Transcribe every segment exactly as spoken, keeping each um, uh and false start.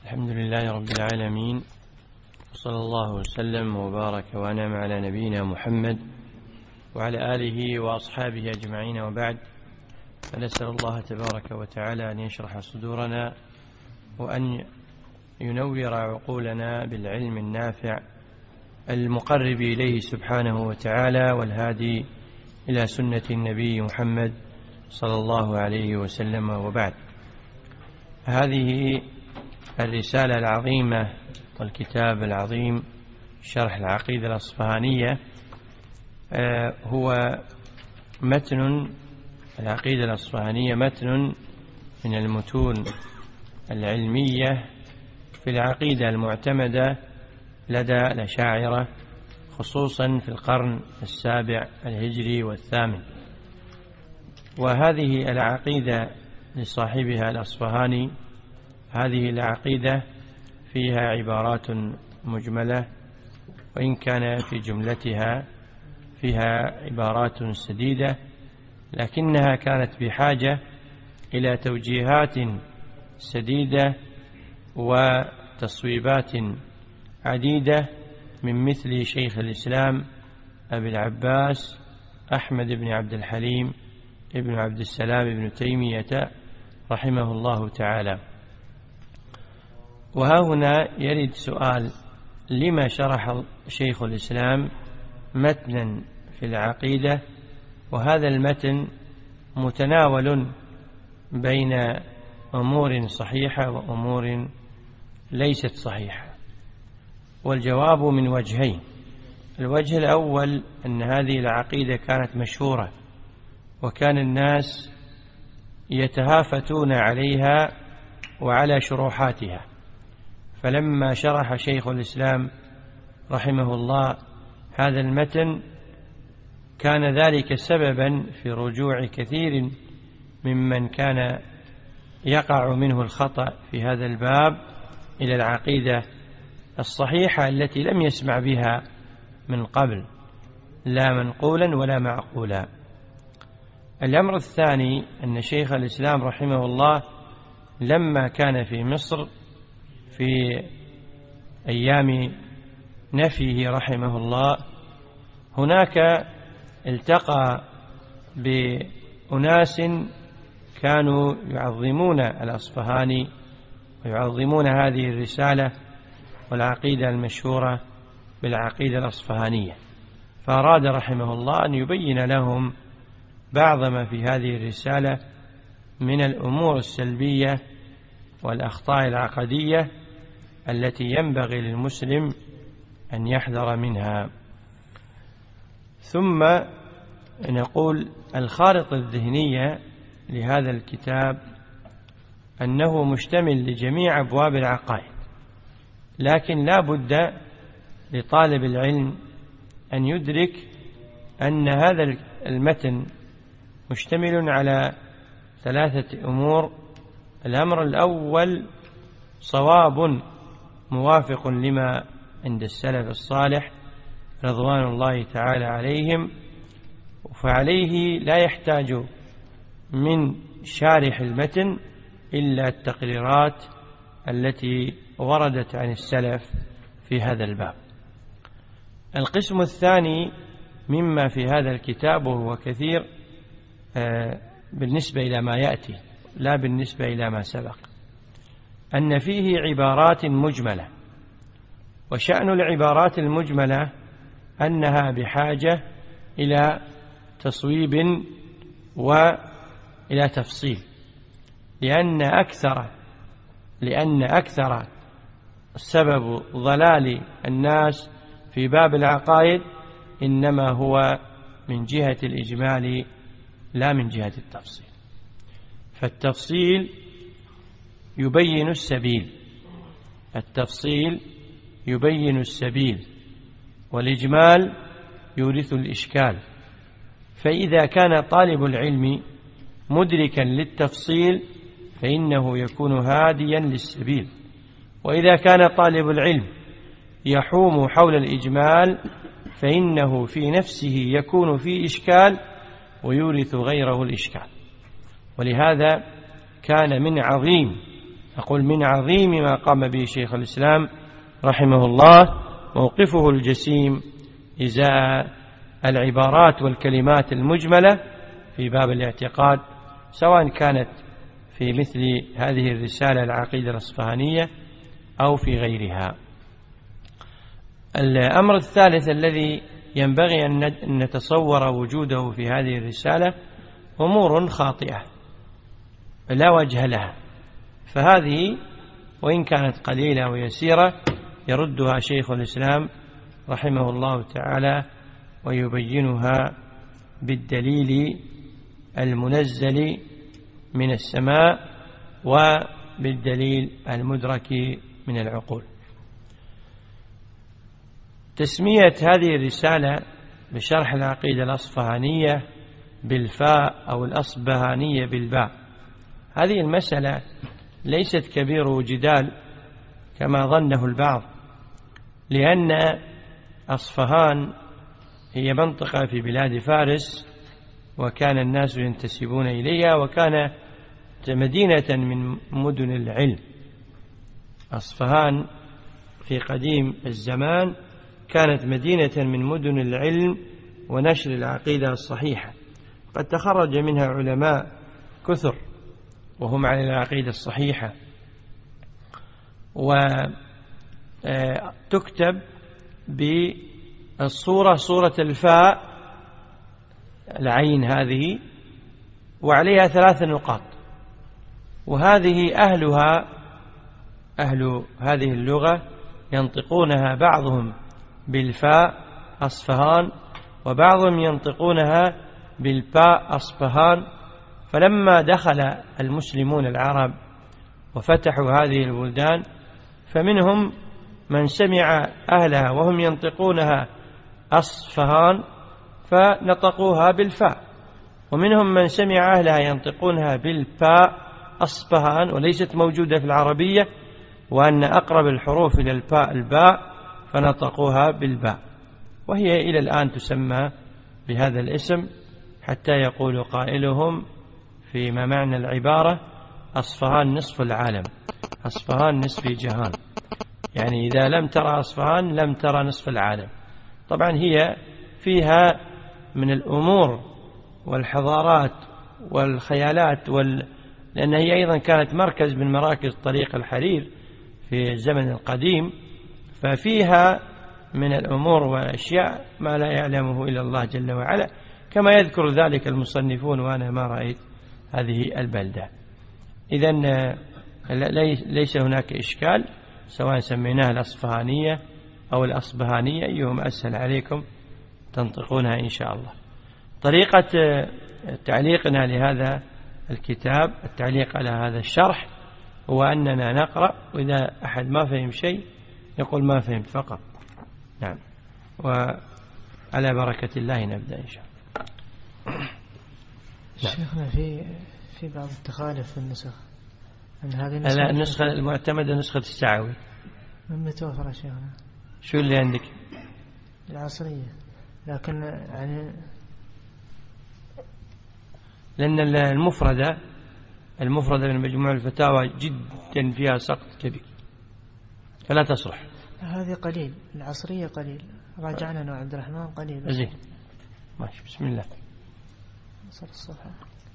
الحمد لله رب العالمين، وصلى الله وسلم وبارك وأنعم على نبينا محمد وعلى آله وأصحابه أجمعين، وبعد. فنسأل الله تبارك وتعالى أن يشرح صدورنا وأن ينور عقولنا بالعلم النافع المقرب إليه سبحانه وتعالى والهادي إلى سنة النبي محمد صلى الله عليه وسلم، وبعد. هذه الرسالة العظيمة والكتاب العظيم شرح العقيدة الأصفهانية هو متن العقيدة الأصفهانية، متن من المتون العلمية في العقيدة المعتمدة لدى الأشاعرة، خصوصا في القرن السابع الهجري والثامن. وهذه العقيدة لصاحبها الأصفهاني، هذه العقيدة فيها عبارات مجملة، وإن كان في جملتها فيها عبارات سديدة، لكنها كانت بحاجة إلى توجيهات سديدة وتصويبات عديدة من مثل شيخ الإسلام أبي العباس أحمد بن عبد الحليم ابن عبد السلام ابن تيمية رحمه الله تعالى. وها هنا يرد سؤال: لما شرح شيخ الإسلام متنا في العقيدة وهذا المتن متناول بين أمور صحيحة وأمور ليست صحيحة؟ والجواب من وجهين. الوجه الأول أن هذه العقيدة كانت مشهورة، وكان الناس يتهافتون عليها وعلى شروحاتها، فلما شرح شيخ الإسلام رحمه الله هذا المتن كان ذلك سببا في رجوع كثير ممن كان يقع منه الخطأ في هذا الباب إلى العقيدة الصحيحة التي لم يسمع بها من قبل، لا منقولا ولا معقولا. الأمر الثاني أن شيخ الإسلام رحمه الله لما كان في مصر في أيام نفيه رحمه الله، هناك التقى بأناس كانوا يعظمون الأصفهاني ويعظمون هذه الرسالة والعقيدة المشهورة بالعقيدة الأصفهانية، فأراد رحمه الله أن يبين لهم بعض ما في هذه الرسالة من الأمور السلبية والأخطاء العقدية التي ينبغي للمسلم أن يحذر منها. ثم نقول الخارطة الذهنية لهذا الكتاب أنه مشتمل لجميع أبواب العقائد، لكن لا بد لطالب العلم أن يدرك أن هذا المتن مشتمل على ثلاثة أمور. الأمر الأول صواب موافق لما عند السلف الصالح رضوان الله تعالى عليهم، فعليه لا يحتاج من شارح المتن إلا التقريرات التي وردت عن السلف في هذا الباب. القسم الثاني مما في هذا الكتاب، وهو كثير بالنسبة إلى ما يأتي لا بالنسبة إلى ما سبق، أن فيه عبارات مجملة، وشأن العبارات المجملة أنها بحاجة إلى تصويب وإلى تفصيل، لأن أكثر لأن أكثر سبب ضلال الناس في باب العقائد إنما هو من جهة الإجمال لا من جهة التفصيل. فالتفصيل يبين السبيل التفصيل يبين السبيل والإجمال يورث الإشكال. فإذا كان طالب العلم مدركا للتفصيل فإنه يكون هاديا للسبيل، وإذا كان طالب العلم يحوم حول الإجمال فإنه في نفسه يكون فيه إشكال ويورث غيره الإشكال. ولهذا كان من عظيم أقول من عظيم ما قام به شيخ الإسلام رحمه الله موقفه الجسيم إزاء العبارات والكلمات المجملة في باب الاعتقاد، سواء كانت في مثل هذه الرسالة العقيدة الأصفهانية أو في غيرها. الأمر الثالث الذي ينبغي أن نتصور وجوده في هذه الرسالة أمور خاطئة لا وجه لها، فهذه وإن كانت قليلة ويسيرة يردها شيخ الإسلام رحمه الله تعالى ويبينها بالدليل المنزل من السماء وبالدليل المدرك من العقول. تسمية هذه الرسالة بشرح العقيدة الأصفهانية بالفاء أو الأصبهانية بالباء، هذه المسألة ليست كبير جدال كما ظنه البعض، لأن أصفهان هي منطقة في بلاد فارس وكان الناس ينتسبون إليها، وكان مدينة من مدن العلم. أصفهان في قديم الزمان كانت مدينة من مدن العلم ونشر العقيدة الصحيحة، قد تخرج منها علماء كثر وهم على العقيدة الصحيحة، وتكتب بالصورة صورة الفاء العين هذه وعليها ثلاث نقاط، وهذه أهلها أهل هذه اللغة ينطقونها بعضهم بالفاء أصفهان وبعضهم ينطقونها بالباء أصفهان. فلما دخل المسلمون العرب وفتحوا هذه البلدان فمنهم من سمع أهلها وهم ينطقونها أصفهان فنطقوها بالفاء، ومنهم من سمع أهلها ينطقونها بالباء أصفهان وليست موجودة في العربية، وأن أقرب الحروف إلى الباء الباء فنطقوها بالباء، وهي إلى الآن تسمى بهذا الاسم، حتى يقول قائلهم فيما معنى العبارة أصفهان نصف العالم، أصفهان نصف جهان، يعني إذا لم ترى أصفهان لم ترى نصف العالم. طبعا هي فيها من الأمور والحضارات والخيالات وال... لأن هي أيضا كانت مركز من مراكز طريق الحرير في الزمن القديم، ففيها من الأمور والأشياء ما لا يعلمه إلا الله جل وعلا، كما يذكر ذلك المصنفون وأنا ما رأيت هذه البلدة. إذن ليس هناك إشكال سواء سميناها الأصفهانية أو الأصبهانية، أيهم أسهل عليكم تنطقونها إن شاء الله. طريقة تعليقنا لهذا الكتاب، التعليق على هذا الشرح، هو أننا نقرأ، وإذا أحد ما فهم شيء يقول ما فهمت فقط. نعم، وعلى بركة الله نبدأ إن شاء الله. شيخنا في في بعض التخالف في النسخ، أن هذه النسخة, النسخة المعتمدة نسخة السعوي من متوفرة شيخنا. شو اللي عندك؟ العصرية، لكن يعني لأن المفردة المفردة من مجموع الفتاوى جدا فيها سقط كبير فلا تصلح. هذه قليل، العصرية قليل، راجعنا نوع عبد الرحمن قليل. زين ماشي، بسم الله. صل الصفحة.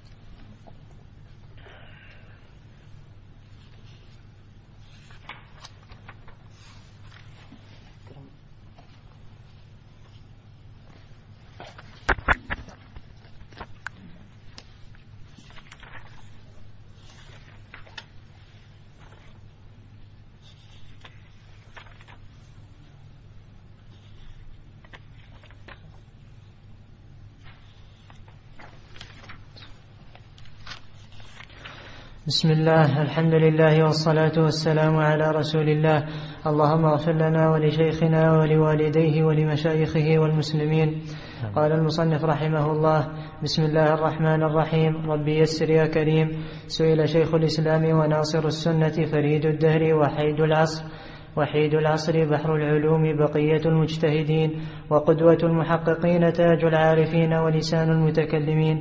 بسم الله، الحمد لله والصلاة والسلام على رسول الله. اللهم اغفر لنا ولشيخنا ولوالديه ولمشايخه والمسلمين. قال المصنف رحمه الله: بسم الله الرحمن الرحيم. ربي يسر يا كريم. سئل شيخ الإسلام وناصر السنة فريد الدهر وحيد العصر وحيد العصر بحر العلوم بقية المجتهدين وقدوة المحققين تاج العارفين ولسان المتكلمين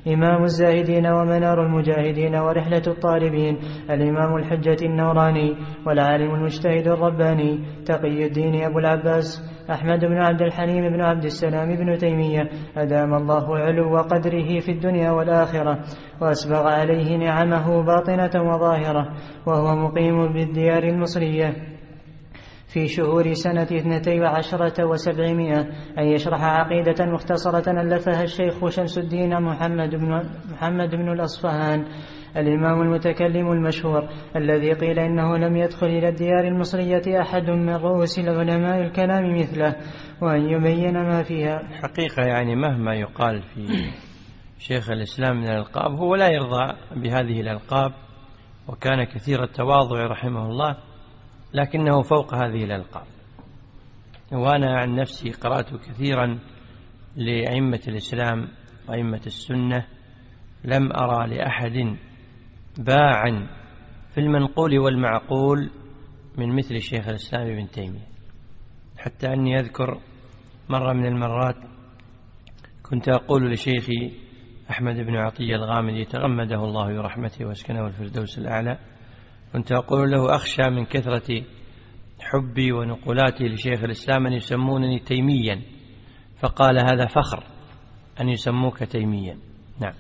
إمام الزاهدين ومنار المجاهدين ورحلة الطالبين، الإمام الحجة النوراني والعالم المجتهد الرباني تقي الدين أبو العباس أحمد بن عبد الحليم بن عبد السلام بن تيمية، أدام الله علو قدره في الدنيا والآخرة وأسبغ عليه نعمه باطنة وظاهرة، وهو مقيم بالديار المصرية في شهور سنة اثنتي عشرة وسبعمائة، أن يشرح عقيدة مختصرة ألفها الشيخ شمس الدين محمد بن, محمد بن الأصفهان الإمام المتكلم المشهور، الذي قيل إنه لم يدخل إلى الديار المصرية أحد من رؤوس العلماء الكلام مثله، وأن يبين ما فيها. حقيقة يعني مهما يقال في شيخ الإسلام من الألقاب هو لا يرضى بهذه الألقاب، وكان كثير التواضع رحمه الله، لكنه فوق هذه الألقاب. وأنا عن نفسي قرأت كثيرا لأئمة الإسلام وأئمة السنة، لم أرى لأحد باعا في المنقول والمعقول من مثل شيخ الإسلام ابن تيمية. حتى أني أذكر مرة من المرات كنت أقول لشيخي أحمد بن عطية الغامدي تغمده الله برحمته واسكنه الفردوس الأعلى، كنت أقول له أخشى من كثرة حبي ونقولاتي لشيخ الإسلام أن يسمونني تيميا، فقال هذا فخر أن يسموك تيميا. نعم.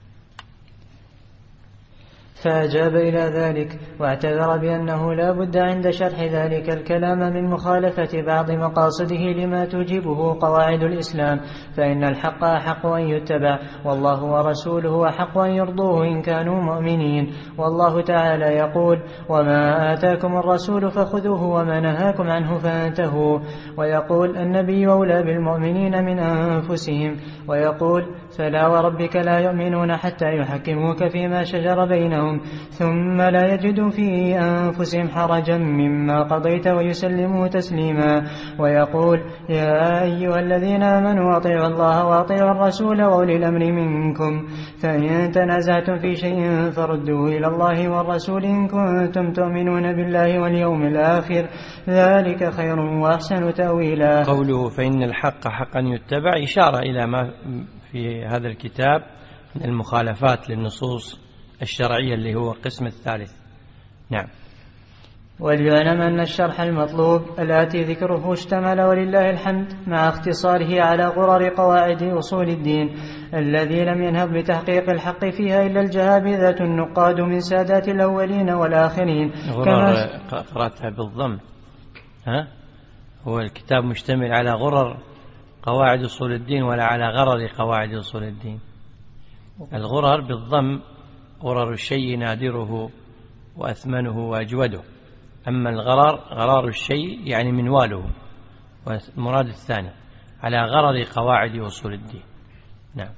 فأجاب إلى ذلك واعتذر بأنه لا بد عند شرح ذلك الكلام من مخالفة بعض مقاصده لما توجبه قواعد الإسلام، فإن الحق أحق أن يتبع، والله ورسوله أحق أن يرضوه إن كانوا مؤمنين. والله تعالى يقول: وما آتاكم الرسول فخذوه وما نهاكم عنه فانتهوا. ويقول: النبي أولى بالمؤمنين من أنفسهم. ويقول: فلا وربك لا يؤمنون حتى يحكموك فيما شجر بينهم ثم لا يجدوا في أنفسهم حرجا مما قضيت ويسلموا تسليما. ويقول: يا أيها الذين آمنوا أطيعوا الله وأطيعوا الرسول وأولي الأمر منكم، فإن تنازعتم في شيء فردوه إلى الله والرسول إن كنتم تؤمنون بالله واليوم الآخر، ذلك خير وأحسن تأويلا. قوله فإن الحق حقا يتبع إشارة إلى ما في هذا الكتاب من المخالفات للنصوص الشرعية اللي هو القسم الثالث. نعم. وليعلم أن الشرح المطلوب الآتي ذكره اشتمل ولله الحمد مع اختصاره على غرر قواعد أصول الدين الذي لم ينهب بتحقيق الحق فيها إلا الجهابذة النقاد من سادات الأولين والآخرين. غرر قرأتها بالضم، ها؟ هو الكتاب مشتمل على غرر قواعد أصول الدين ولا على غرر قواعد أصول الدين؟ الغرر بالضم غرر الشيء نادره وأثمنه وأجوده، أما الغرر غرار الشيء يعني منواله، والمراد الثاني على غرر قواعد أصول الدين. نعم.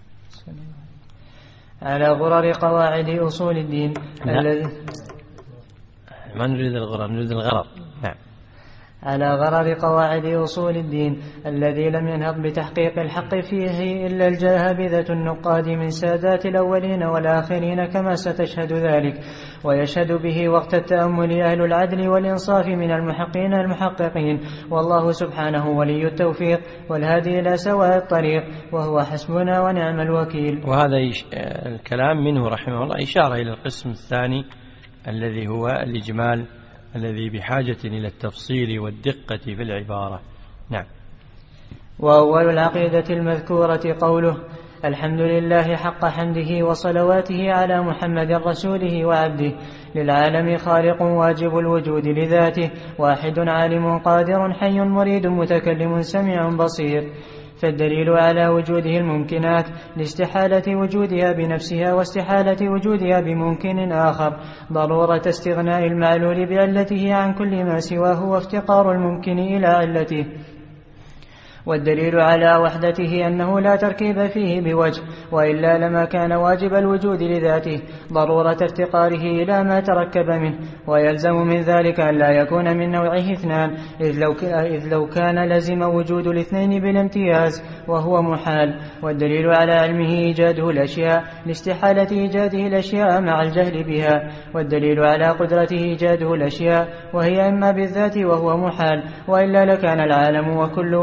على غرر قواعد أصول الدين الذي ما نريد الغرر، نريد الغرر. نعم. على غرر قواعد أصول الدين الذي لم ينهض بتحقيق الحق فيه إلا الجاهبذة النقاد من سادات الأولين والآخرين، كما ستشهد ذلك ويشهد به وقت التأمل أهل العدل والإنصاف من المحقين المحققين، والله سبحانه ولي التوفيق والهادي إلى سواء الطريق، وهو حسبنا ونعم الوكيل. وهذا الكلام منه رحمه الله إشارة إلى القسم الثاني الذي هو الإجمال الذي بحاجة إلى التفصيل والدقة في العبارة. نعم. وأول العقيدة المذكورة قوله: الحمد لله حق حمده وصلواته على محمد رسوله وعبده، للعالم خالق واجب الوجود لذاته، واحد عالم قادر حي مريد متكلم سميع بصير. فالدليل على وجوده الممكنات لاستحالة وجودها بنفسها واستحالة وجودها بممكن آخر، ضرورة استغناء المعلول بعلته عن كل ما سواه وافتقار الممكن إلى علته. والدليل على وحدته أنه لا تركيب فيه بوجه، وإلا لما كان واجب الوجود لذاته، ضرورة افتقاره إلى ما تركب منه، ويلزم من ذلك أن لا يكون من نوعه اثنان، إذ لو, إذ لو كان لزم وجود الاثنين بالامتياز وهو محال. والدليل على علمه إيجاده الأشياء لاستحالة إيجاده الأشياء مع الجهل بها. والدليل على قدرته إيجاده الأشياء وهي إما بالذات وهو محال، وإلا لكان العالم وكل واحد من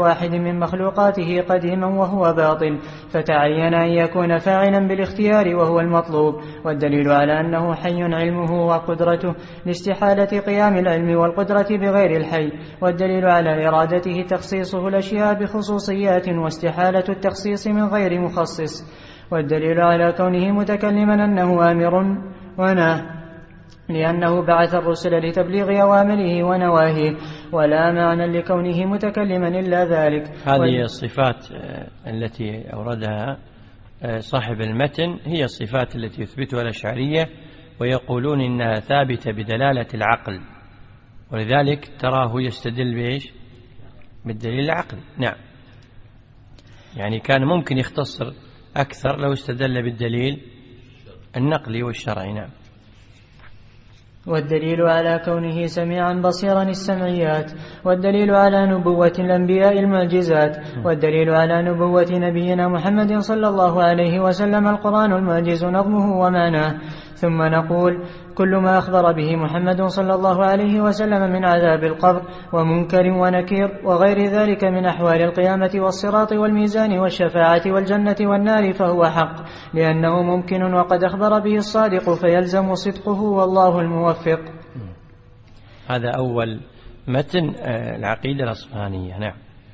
من مخلوقاته قديما وهو باطل، فتعين أن يكون فاعلا بالاختيار وهو المطلوب. والدليل على أنه حي علمه وقدرته لاستحالة قيام العلم والقدرة بغير الحي، والدليل على إرادته تخصيصه الأشياء بخصوصيات واستحالة التخصيص من غير مخصص. والدليل على كونه متكلما أنه آمر وناه، لأنه بعث الرسل لتبليغ أوامره ونواهيه، ولا معنى لكونه متكلما إلا ذلك. هذه الصفات التي أوردها صاحب المتن هي الصفات التي يثبتها الأشعرية، ويقولون إنها ثابتة بدلالة العقل، ولذلك تراه يستدل بإيش؟ بالدليل العقلي. نعم، يعني كان ممكن يختصر أكثر لو استدل بالدليل النقلي والشرعي. نعم. والدليل على كونه سميعا بصيرا السمعيات، والدليل على نبوة الأنبياء المعجزات، والدليل على نبوة نبينا محمد صلى الله عليه وسلم القرآن المعجز نظمه ومعناه. ثم نقول: كل ما أخبر به محمد صلى الله عليه وسلم من عذاب القبر ومنكر ونكير وغير ذلك من أحوال القيامة والصراط والميزان والشفاعة والجنة والنار فهو حق، لأنه ممكن وقد أخبر به الصادق، فيلزم صدقه والله الموفق. هذا أول متن العقيدة الأصفهانية. نعم.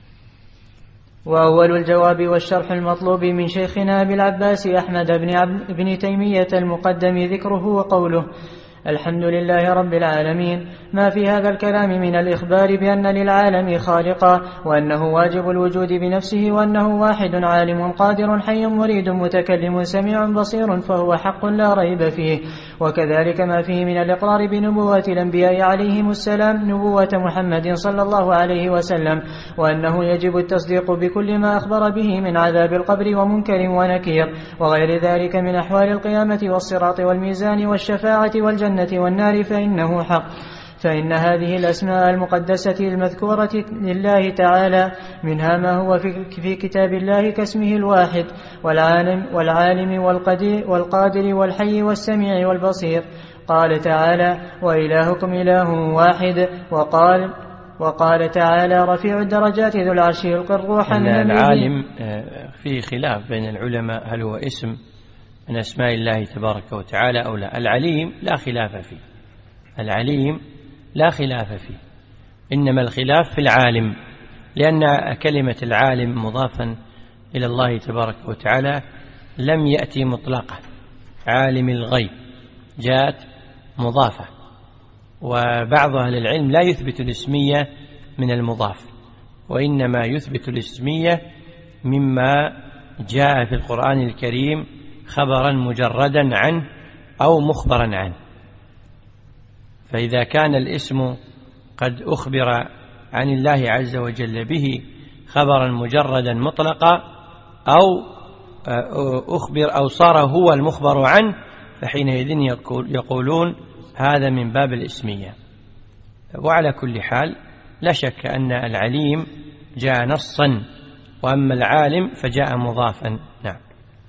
وأول الجواب والشرح المطلوب من شيخنا أبي العباس أحمد بن, عب... بن تيمية المقدم ذكره وقوله: الحمد لله رب العالمين. ما في هذا الكلام من الإخبار بأن للعالم خالقا، وأنه واجب الوجود بنفسه، وأنه واحد عالم قادر حي مريد متكلم سميع بصير، فهو حق لا ريب فيه. وكذلك ما فيه من الإقرار بنبوة الأنبياء عليهم السلام، نبوة محمد صلى الله عليه وسلم، وأنه يجب التصديق بكل ما أخبر به من عذاب القبر ومنكر ونكير وغير ذلك من أحوال القيامة والصراط والميزان والشفاعة والجنة والنار، فإنه حق. فإن هذه الأسماء المقدسة المذكورة لله تعالى منها ما هو في كتاب الله كاسمه الواحد والعالم والعالم والقدير والقادر والحي والسميع والبصير. قال تعالى: وإلهكم إله واحد. وقال وقال تعالى: رفيع الدرجات ذو العرش يلقي الروح من أمره. العالم فيه خلاف بين العلماء هل هو اسم من أسماء الله تبارك وتعالى أو لا. العليم لا خلاف فيه، العليم لا خلاف فيه، إنما الخلاف في العالم، لأن كلمة العالم مضافا إلى الله تبارك وتعالى لم يأتي مطلقة. عالم الغيب جاءت مضافة، وبعض أهل العلم لا يثبت الاسمية من المضاف، وإنما يثبت الاسمية مما جاء في القرآن الكريم خبرا مجردا عنه أو مخبرا عنه. فإذا كان الاسم قد أخبر عن الله عز وجل به خبرا مجردا مطلقا، أو أخبر أو صار هو المخبر عنه، فحينئذ يقولون هذا من باب الاسمية. وعلى كل حال لا شك أن العليم جاء نصا، وأما العالم فجاء مضافا. نعم.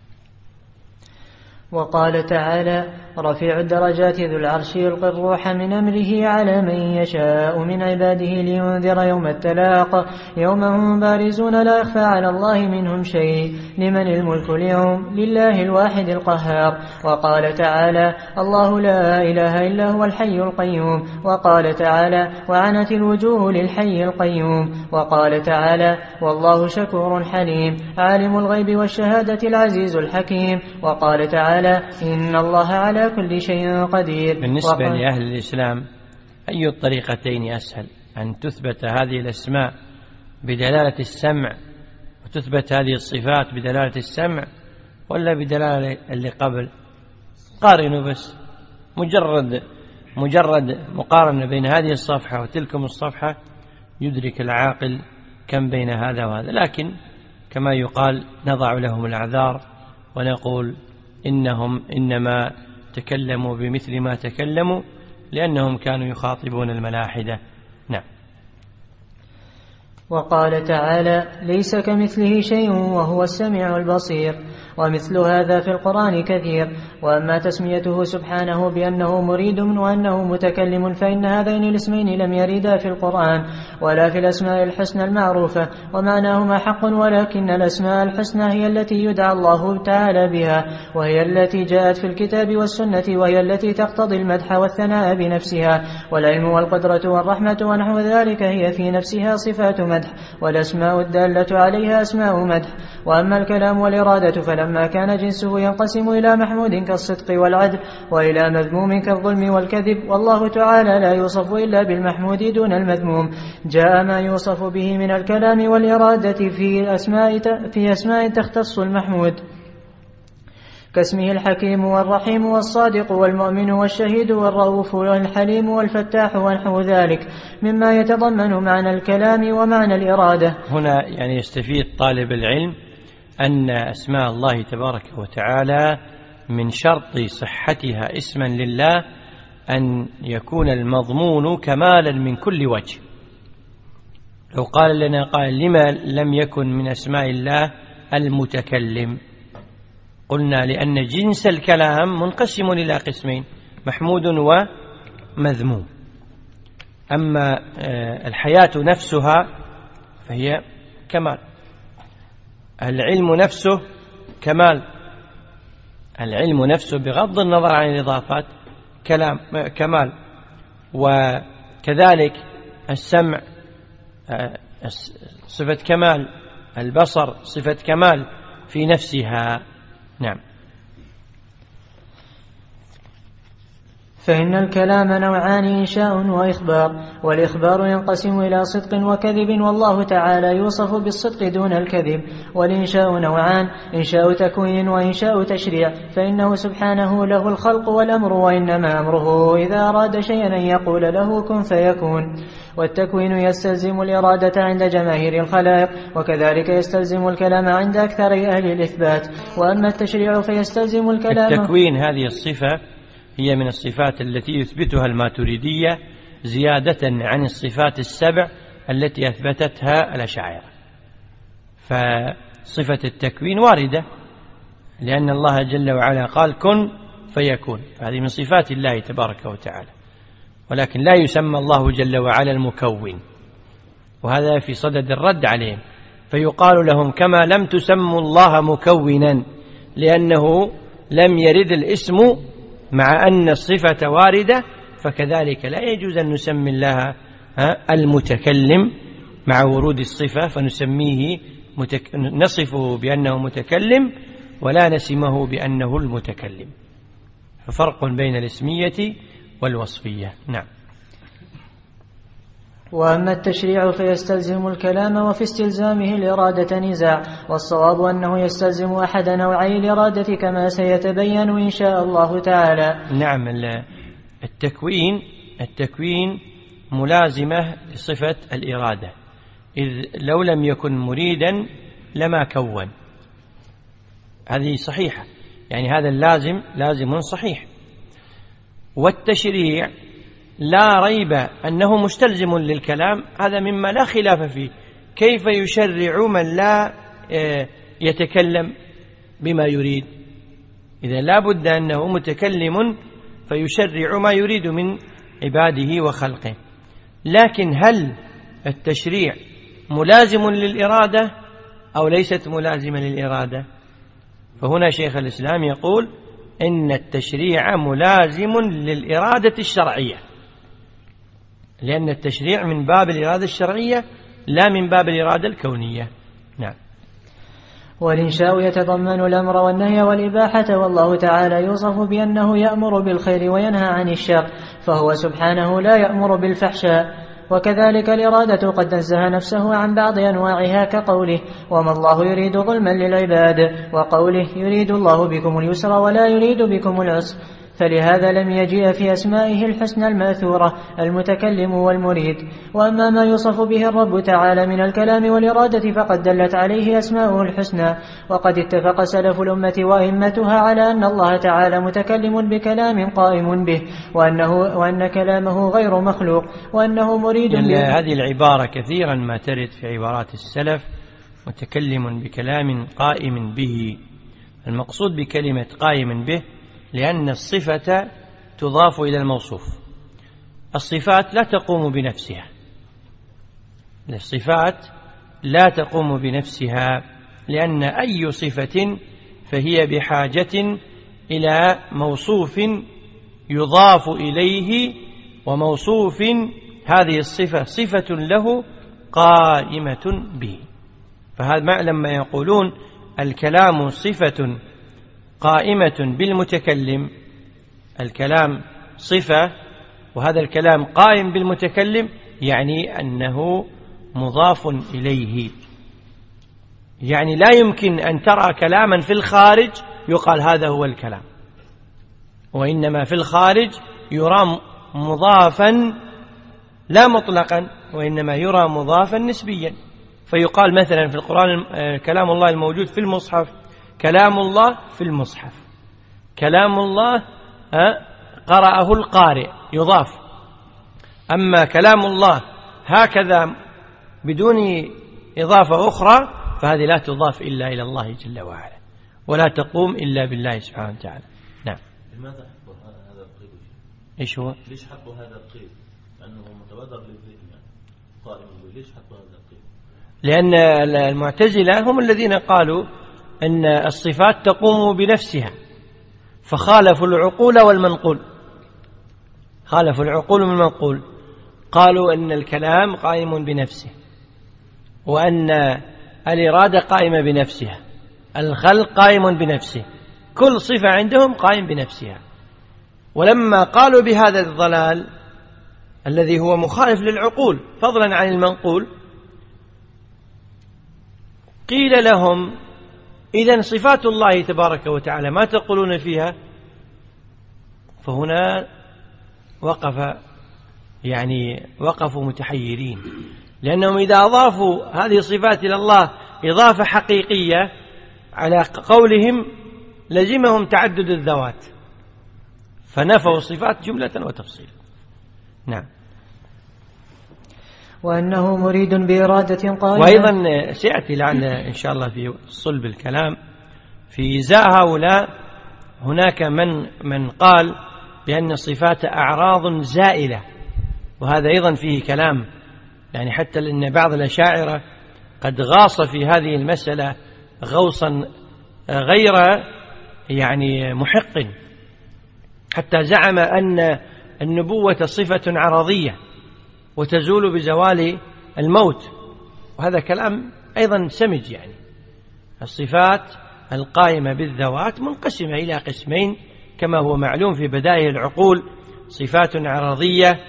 وقال تعالى: رفيع الدرجات ذو العرش يلقي الروح من أمره على من يشاء من عباده لينذر يوم التلاق، يوم هم بارزون لا يخفى على الله منهم شيء، لمن الملك اليوم؟ لله الواحد القهار. وقال تعالى: الله لا إله إلا هو الحي القيوم. وقال تعالى: وعنت الوجوه للحي القيوم. وقال تعالى: والله شكور حليم، عالم الغيب والشهادة العزيز الحكيم. وقال تعالى: إن الله على كل شيء قدير. بالنسبة لأهل الإسلام أي الطريقتين أسهل؟ أن تثبت هذه الأسماء بدلالة السمع وتثبت هذه الصفات بدلالة السمع، ولا بدلالة اللي قبل؟ قارنوا بس، مجرد مجرد مقارنة بين هذه الصفحة وتلكم الصفحة يدرك العاقل كم بين هذا وهذا. لكن كما يقال نضع لهم الأعذار ونقول إنهم إنما تكلموا بمثل ما تكلموا لأنهم كانوا يخاطبون الملاحدة. نعم. وقال تعالى: ليس كمثله شيء وهو السميع البصير. ومثل هذا في القرآن كثير. وأما تسميته سبحانه بأنه مريد وأنه متكلم فإن هذين الاسمين لم يردا في القرآن ولا في الأسماء الحسنى المعروفة، ومعناهما حق، ولكن الأسماء الحسنى هي التي يدعى الله تعالى بها، وهي التي جاءت في الكتاب والسنة، وهي التي تقتضي المدح والثناء بنفسها، والعلم والقدرة والرحمة ونحو ذلك هي في نفسها صفات مدح، والأسماء الدالة عليها أسماء مدح. وأما الكلام والإرادة فلما كان جنسه ينقسم إلى محمود كالصدق والعدل وإلى مذموم كالظلم والكذب، والله تعالى لا يوصف إلا بالمحمود دون المذموم، جاء ما يوصف به من الكلام والإرادة في أسماء, في أسماء تختص المحمود كاسمه الحكيم والرحيم والصادق والمؤمن والشهيد والرؤوف والحليم والفتاح ونحو ذلك مما يتضمن معنى الكلام ومعنى الإرادة. هنا يعني يستفيد طالب العلم أن أسماء الله تبارك وتعالى من شرط صحتها اسما لله أن يكون المضمون كمالا من كل وجه. لو قال لنا قال لما لم يكن من أسماء الله المتكلم، قلنا لأن جنس الكلام منقسم إلى قسمين، محمود ومذموم. أما الحياة نفسها فهي كمال، العلم نفسه كمال، العلم نفسه بغض النظر عن الإضافات كلام كمال. وكذلك السمع صفة كمال، البصر صفة كمال في نفسها. نعم. فإن الكلام نوعان، إنشاء وإخبار، والإخبار ينقسم إلى صدق وكذب، والله تعالى يوصف بالصدق دون الكذب. والإنشاء نوعان، إنشاء تكوين وإنشاء تشريع، فإنه سبحانه له الخلق والأمر، وإنما أمره إذا أراد شيئا أن يقول له كن فيكون. والتكوين يستلزم الإرادة عند جماهير الخلائق، وكذلك يستلزم الكلام عند أكثر أهل الإثبات. وأما التشريع فيستلزم الكلام. التكوين هذه الصفة هي من الصفات التي يثبتها الماتريدية زيادة عن الصفات السبع التي أثبتتها الأشاعرة. فصفة التكوين واردة لأن الله جل وعلا قال كن فيكون، هذه من صفات الله تبارك وتعالى، ولكن لا يسمى الله جل وعلا المكون، وهذا في صدد الرد عليهم. فيقال لهم كما لم تسموا الله مكونا لأنه لم يرد الاسم مع أن الصفة واردة، فكذلك لا يجوز أن نسمي الله المتكلم مع ورود الصفة، فنسميه متك... نصفه بأنه متكلم ولا نسمه بأنه المتكلم. ففرق بين الاسمية والوصفية. نعم. وأما التشريع فيستلزم الكلام، وفي استلزامه الإرادة نزاع، والصواب أنه يستلزم أحد نوعي الإرادة كما سيتبين إن شاء الله تعالى. نعم. التكوين التكوين ملازمة لصفة الإرادة، إذ لو لم يكن مريدا لما كون، هذه صحيحة، يعني هذا اللازم لازم صحيح. والتشريع لا ريب أنه مستلزم للكلام، هذا مما لا خلاف فيه. كيف يشرع من لا يتكلم بما يريد؟ إذا لا بد أنه متكلم فيشرع ما يريد من عباده وخلقه. لكن هل التشريع ملازم للإرادة أو ليست ملازمة للإرادة؟ فهنا شيخ الإسلام يقول إن التشريع ملازم للإرادة الشرعية، لأن التشريع من باب الإرادة الشرعية لا من باب الإرادة الكونية. نعم. والإنشاء يتضمن الأمر والنهي والإباحة، والله تعالى يوصف بأنه يأمر بالخير وينهى عن الشر، فهو سبحانه لا يأمر بالفحشاء. وكذلك الإرادة قد نزه نفسه عن بعض أنواعها كقوله وما الله يريد ظلما للعباد، وقوله يريد الله بكم اليسر ولا يريد بكم العسر. فلهذا لم يجيء في أسمائه الحسنى الماثورة المتكلم والمريد. وأما ما يوصف به الرب تعالى من الكلام والإرادة فقد دلت عليه أسماؤه الحسنى، وقد اتفق سلف الأمة وأئمتها على أن الله تعالى متكلم بكلام قائم به، وأنه وأن كلامه غير مخلوق، وأنه مريد به. هذه العبارة كثيرا ما ترد في عبارات السلف، متكلم بكلام قائم به، المقصود بكلمة قائم به لأن الصفة تضاف إلى الموصوف. الصفات لا تقوم بنفسها، الصفات لا تقوم بنفسها، لأن أي صفة فهي بحاجة إلى موصوف يضاف إليه، وموصوف هذه الصفة صفة له قائمة به. فهذا لما يقولون الكلام صفة قائمة بالمتكلم، الكلام صفة وهذا الكلام قائم بالمتكلم، يعني أنه مضاف إليه. يعني لا يمكن أن ترى كلاما في الخارج يقال هذا هو الكلام، وإنما في الخارج يرى مضافا لا مطلقا، وإنما يرى مضافا نسبيا. فيقال مثلا في القرآن كلام الله الموجود في المصحف كلام الله في المصحف، كلام الله قرأه القارئ يضاف. أما كلام الله هكذا بدون إضافة أخرى فهذه لا تضاف إلا إلى الله جل وعلا، ولا تقوم إلا بالله سبحانه وتعالى. نعم. لماذا حطوا هذا القيد؟ إيش هو؟ ليش حطوا هذا القيد؟ لأنه متبادر للذهن يعني قائم به، ليش حطوا هذا القيد؟ لأن المعتزلة هم الذين قالوا أن الصفات تقوم بنفسها، فخالفوا العقول والمنقول، خالفوا العقول والمنقول، قالوا أن الكلام قائم بنفسه، وأن الإرادة قائمة بنفسها، الخلق قائم بنفسه، كل صفة عندهم قائم بنفسها. ولما قالوا بهذا الضلال الذي هو مخالف للعقول فضلا عن المنقول، قيل لهم إذن صفات الله تبارك وتعالى ما تقولون فيها؟ فهنا وقف يعني وقفوا متحيرين، لأنهم إذا أضافوا هذه الصفات إلى الله إضافة حقيقية على قولهم لزمهم تعدد الذوات، فنفوا الصفات جملة وتفصيلا. نعم. وأنه مريد بإرادة قائمة. وأيضا سيأتي لعل إن شاء الله في صلب الكلام في إزاء هؤلاء هناك من من قال بأن الصفات أعراض زائلة، وهذا أيضا فيه كلام، يعني حتى لأن بعض الأشاعرة قد غاص في هذه المسألة غوصا غير يعني محق، حتى زعم أن النبوة صفة عرضية وتزول بزوال الموت، وهذا كلام أيضا سمج. يعني الصفات القائمة بالذوات منقسمة إلى قسمين كما هو معلوم في بدائع العقول: صفات عرضية،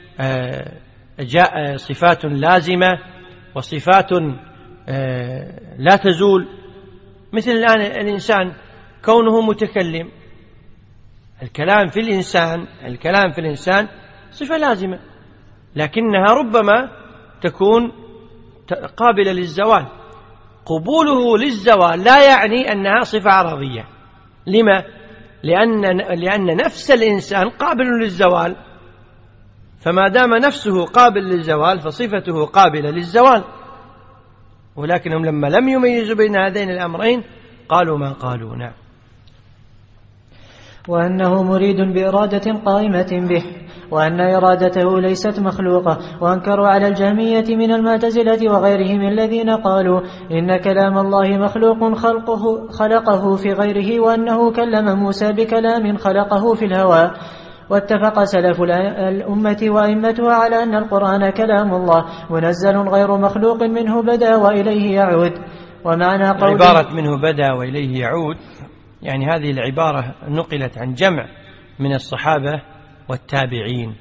جاء صفات لازمة، وصفات لا تزول. مثل الآن الإنسان كونه متكلم، الكلام في الإنسان الكلام في الإنسان صفة لازمة، لكنها ربما تكون قابلة للزوال. قبوله للزوال لا يعني أنها صفة عرضية. لما؟ لأن, لأن نفس الإنسان قابل للزوال، فما دام نفسه قابل للزوال فصفته قابلة للزوال. ولكنهم لما لم يميزوا بين هذين الأمرين قالوا ما قالوا. نعم. وأنه مريد بإرادة قائمة به، وأن إرادته ليست مخلوقة. وأنكروا على الجهمية من المعتزلة وغيرهم الذين قالوا إن كلام الله مخلوق خلقه, خلقه في غيره، وأنه كلم موسى بكلام خلقه في الهواء. واتفق سلف الأمة وأئمتها على أن القرآن كلام الله منزل غير مخلوق منه بدأ وإليه يعود. ومعنى قول عبارة منه بدأ وإليه يعود، يعني هذه العبارة نقلت عن جمع من الصحابة والتابعين،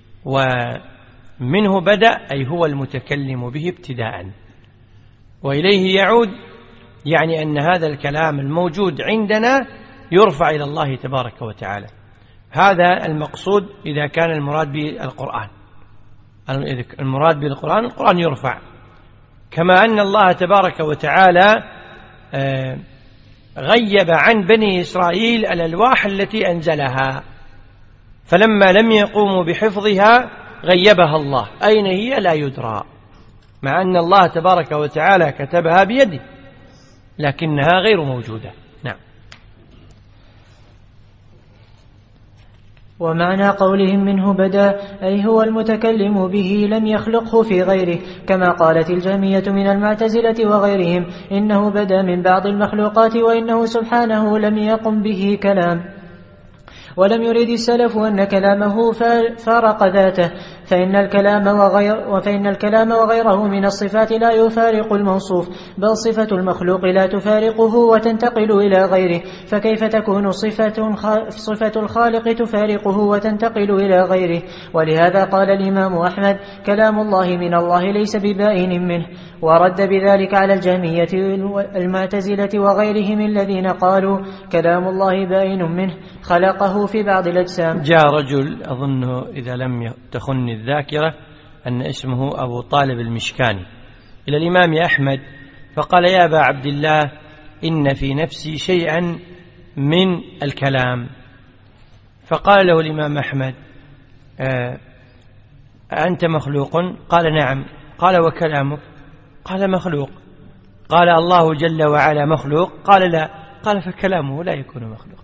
ومنه بدأ أي هو المتكلم به ابتداء، وإليه يعود يعني أن هذا الكلام الموجود عندنا يرفع إلى الله تبارك وتعالى. هذا المقصود إذا كان المراد بالقرآن. المراد بالقرآن القرآن يرفع، كما أن الله تبارك وتعالى غيب عن بني إسرائيل الألواح التي أنزلها، فلما لم يقوموا بحفظها غيبها الله، أين هي لا يدرى، مع أن الله تبارك وتعالى كتبها بيده لكنها غير موجودة. نعم. ومعنى قولهم منه بدا أي هو المتكلم به لم يخلقه في غيره، كما قالت الجهمية من المعتزلة وغيرهم إنه بدا من بعض المخلوقات وإنه سبحانه لم يقم به كلام. ولم يريد السلف أن كلامه فارق ذاته، فإن الكلام وغير وفإن الكلام وغيره من الصفات لا يفارق الموصوف، بل صفة المخلوق لا تفارقه وتنتقل إلى غيره، فكيف تكون صفة صفة الخالق تفارقه وتنتقل إلى غيره؟ ولهذا قال الإمام أحمد: كلام الله من الله ليس ببائن منه، ورد بذلك على الجهمية المعتزلة وغيرهم الذين قالوا كلام الله بائن منه خلقه في بعض الأجسام. جاء رجل أظنه إذا لم تخن الذاكرة أن اسمه أبو طالب المشكاني إلى الإمام أحمد فقال: يا أبا عبد الله، إن في نفسي شيئا من الكلام. فقال له الإمام أحمد: أنت مخلوق؟ قال: نعم. قال: وكلامك؟ قال: مخلوق. قال: الله جل وعلا مخلوق؟ قال: لا. قال: فكلامه لا يكون مخلوقا.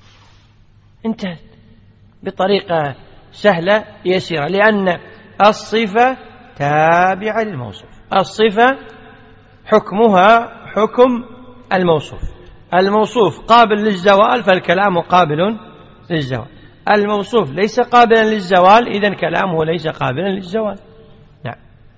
انتهت بطريقة سهلة يسيرة، لأن الصفة تابعة للموصوف، الصفة حكمها حكم الموصوف، الموصوف قابل للزوال فالكلام قابل للزوال، الموصوف ليس قابلا للزوال إذن كلامه ليس قابلا للزوال. نعم.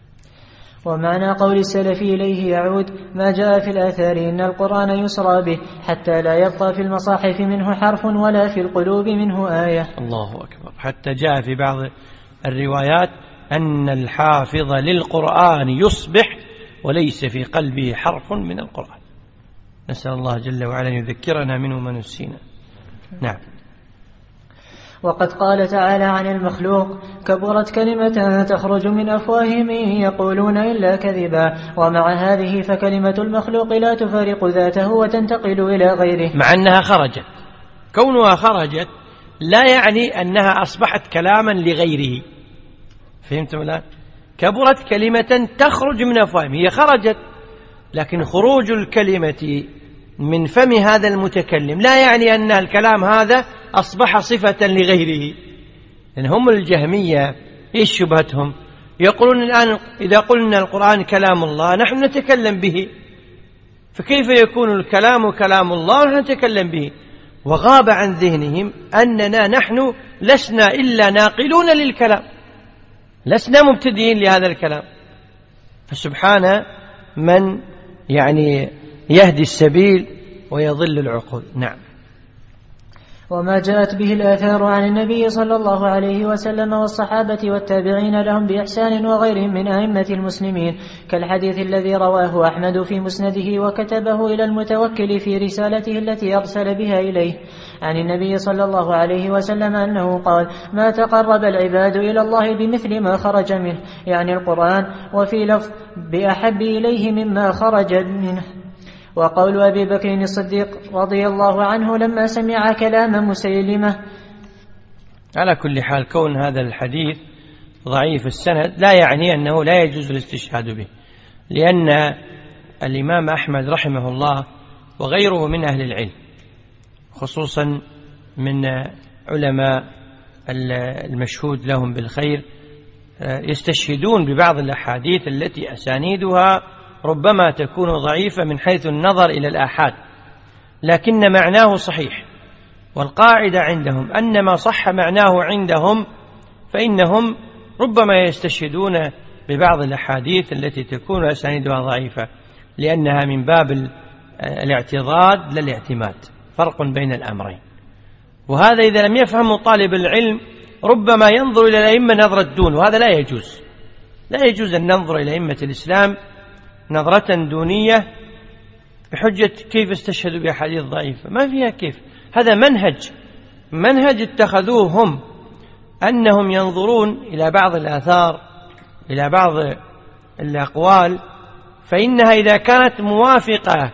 ومعنى قول السلف إليه يعود ما جاء في الآثار إن القرآن يسرى به حتى لا يبقى في المصاحف منه حرف ولا في القلوب منه آية. الله أكبر. حتى جاء في بعض الروايات أن الحافظ للقرآن يصبح وليس في قلبه حرف من القرآن. نسأل الله جل وعلا أن يذكرنا منه ما نسينا. نعم. وقد قال تعالى عن المخلوق: كبرت كلمة تخرج من أفواههم يقولون إلا كذبا. ومع هذه فكلمة المخلوق لا تفارق ذاته وتنتقل إلى غيره، مع أنها خرجت. كونها خرجت لا يعني أنها أصبحت كلاما لغيره. فهمتم الآن؟ كبرت كلمة تخرج من أفواههم، هي خرجت، لكن خروج الكلمة من فم هذا المتكلم لا يعني أن الكلام هذا أصبح صفة لغيره. لأن هم الجهمية إيش شبهتهم؟ يقولون الآن إذا قلنا القرآن كلام الله نحن نتكلم به، فكيف يكون الكلام كلام الله ونحن نتكلم به؟ وغاب عن ذهنهم أننا نحن لسنا إلا ناقلون للكلام، لسنا مبتدئين لهذا الكلام. فسبحان من يعني يهدي السبيل ويضل العقول. نعم. وما جاءت به الآثار عن النبي صلى الله عليه وسلم والصحابة والتابعين لهم بإحسان وغيرهم من أئمة المسلمين، كالحديث الذي رواه أحمد في مسنده وكتبه إلى المتوكل في رسالته التي أرسل بها إليه عن النبي صلى الله عليه وسلم أنه قال: ما تقرب العباد إلى الله بمثل ما خرج منه، يعني القرآن، وفي لفظ بأحب إليه مما خرج منه. وقول أبي بكر الصديق رضي الله عنه لما سمع كلام مسيلمة. على كل حال كون هذا الحديث ضعيف السند لا يعني أنه لا يجوز الاستشهاد به، لأن الإمام أحمد رحمه الله وغيره من أهل العلم خصوصا من علماء المشهود لهم بالخير يستشهدون ببعض الأحاديث التي أسانيدها ربما تكون ضعيفة من حيث النظر إلى الآحاد، لكن معناه صحيح. والقاعدة عندهم أن ما صح معناه عندهم فإنهم ربما يستشهدون ببعض الأحاديث التي تكون أسانيدها ضعيفة، لأنها من باب الاعتضاد لا الاعتماد، فرق بين الأمرين. وهذا إذا لم يفهم طالب العلم ربما ينظر إلى الأئمة نظرة دون، وهذا لا يجوز. لا يجوز أن ننظر إلى أئمة الإسلام نظرة دونية بحجة كيف استشهدوا بأحاديث ضعيفة، ما فيها كيف. هذا منهج منهج اتخذوه هم، أنهم ينظرون إلى بعض الآثار إلى بعض الأقوال، فإنها إذا كانت موافقة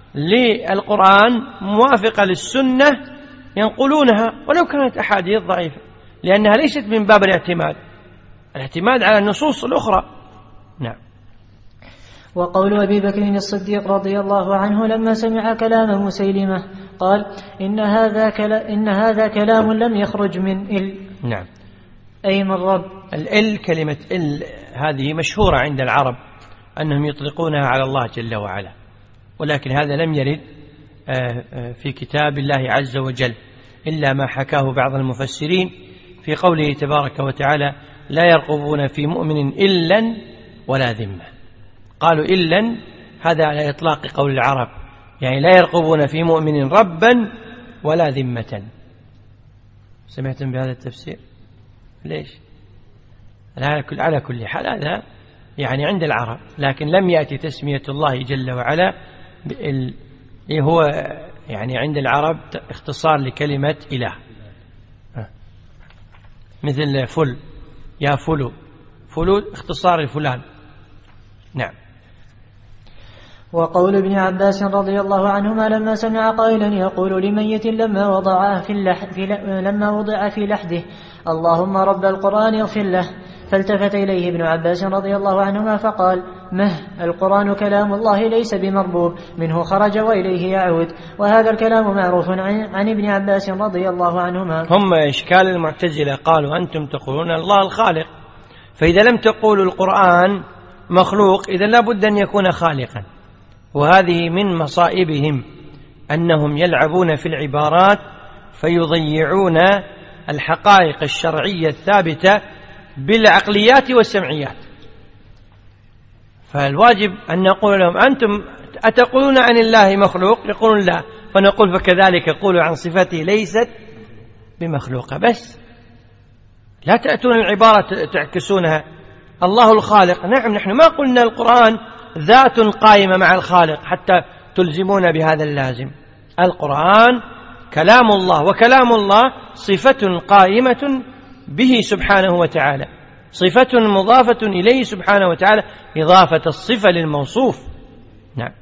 للقرآن موافقة للسنة ينقلونها ولو كانت أحاديث ضعيفة، لأنها ليست من باب الاعتماد، الاعتماد على النصوص الأخرى. نعم. وقول أبي بكر الصديق رضي الله عنه لما سمع كلام مسيلمة قال إن هذا, كلا إن هذا كلام لم يخرج من إل. نعم. أي من رب. الإل كلمة إل هذه مشهورة عند العرب أنهم يطلقونها على الله جل وعلا، ولكن هذا لم يرد في كتاب الله عز وجل إلا ما حكاه بعض المفسرين في قوله تبارك وتعالى لا يرقبون في مؤمن إلا ولا ذمة. قالوا إلا هذا على إطلاق قول العرب، يعني لا يرقبون في مؤمن ربا ولا ذمة. سمعتم بهذا التفسير؟ ليش؟ على كل حال هذا يعني عند العرب، لكن لم يأتي تسمية الله جل وعلا بال... هو يعني عند العرب اختصار لكلمة إله، مثل فل، يا فلو، فلو اختصار لفلان. نعم. وقول ابن عباس رضي الله عنهما لما سمع قائلا يقول لميت لما وضع في, اللح في لما وضع في لحده اللهم رب القرآن اغفر له، فالتفت إليه ابن عباس رضي الله عنهما فقال مه القرآن كلام الله ليس بمربوب، منه خرج وإليه يعود. وهذا الكلام معروف عن, عن ابن عباس رضي الله عنهما. هم إشكال المعتزلة قالوا أنتم تقولون الله الخالق، فإذا لم تقولوا القرآن مخلوق إذا لا بد أن يكون خالقا، وهذه من مصائبهم أنهم يلعبون في العبارات فيضيعون الحقائق الشرعية الثابتة بالعقليات والسمعيات. فالواجب أن نقول لهم أنتم أتقولون عن الله مخلوق؟ يقولون لا، فنقول فكذلك قولوا عن صفته ليست بمخلوقة، بس لا تأتون العبارة تعكسونها. الله الخالق، نعم نحن ما قلنا القرآن ذات قائمة مع الخالق حتى تلزمون بهذا اللازم. القرآن كلام الله، وكلام الله صفة قائمة به سبحانه وتعالى، صفة مضافة إليه سبحانه وتعالى، إضافة الصفة للموصوف. نعم.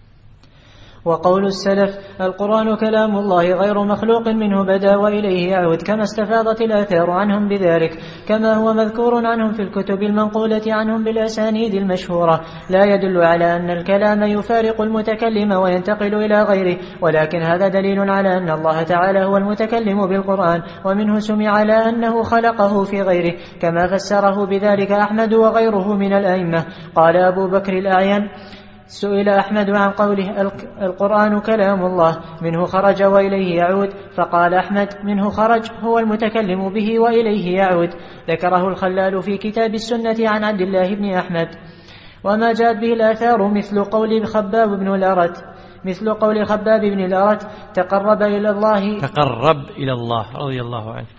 وقول السلف القرآن كلام الله غير مخلوق منه بدا وإليه يعود، كما استفاضت الآثار عنهم بذلك، كما هو مذكور عنهم في الكتب المنقولة عنهم بالأسانيد المشهورة، لا يدل على أن الكلام يفارق المتكلم وينتقل إلى غيره، ولكن هذا دليل على أن الله تعالى هو المتكلم بالقرآن، ومنه سمع على أنه خلقه في غيره، كما فسره بذلك أحمد وغيره من الأئمة. قال أبو بكر الأعين سئل أحمد عن قوله القرآن كلام الله منه خرج وإليه يعود، فقال أحمد منه خرج هو المتكلم به وإليه يعود. ذكره الخلال في كتاب السنة عن عبد الله بن أحمد. وما جاءت به الآثار مثل قول خباب بن الأرت مثل قول خباب بن الأرت تقرب إلى الله تقرب إلى الله رضي الله عنه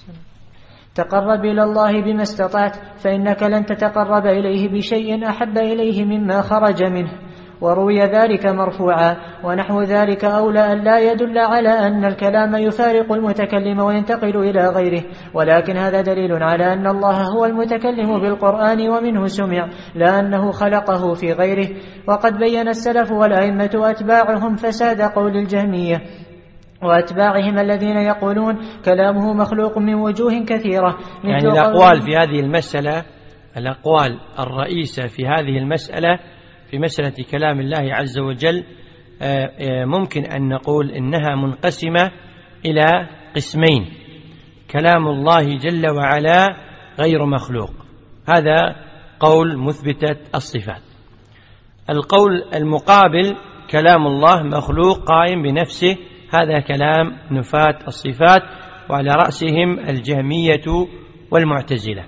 تقرب إلى الله بما استطعت، فإنك لن تتقرب إليه بشيء أحب إليه مما خرج منه. وروي ذلك مرفوعا، ونحو ذلك أولى أن لا يدل على أن الكلام يفارق المتكلم وينتقل إلى غيره، ولكن هذا دليل على أن الله هو المتكلم بالقرآن ومنه سمع، لا أنه خلقه في غيره. وقد بين السلف والأئمة أتباعهم فساد قول الجهمية وأتباعهم الذين يقولون كلامه مخلوق من وجوه كثيرة. يعني الأقوال في هذه المسألة، الأقوال الرئيسة في هذه المسألة في مسألة كلام الله عز وجل ممكن أن نقول إنها منقسمة إلى قسمين: كلام الله جل وعلا غير مخلوق، هذا قول مثبتة الصفات. القول المقابل كلام الله مخلوق قائم بنفسه، هذا كلام نفاة الصفات، وعلى رأسهم الجهمية والمعتزلة.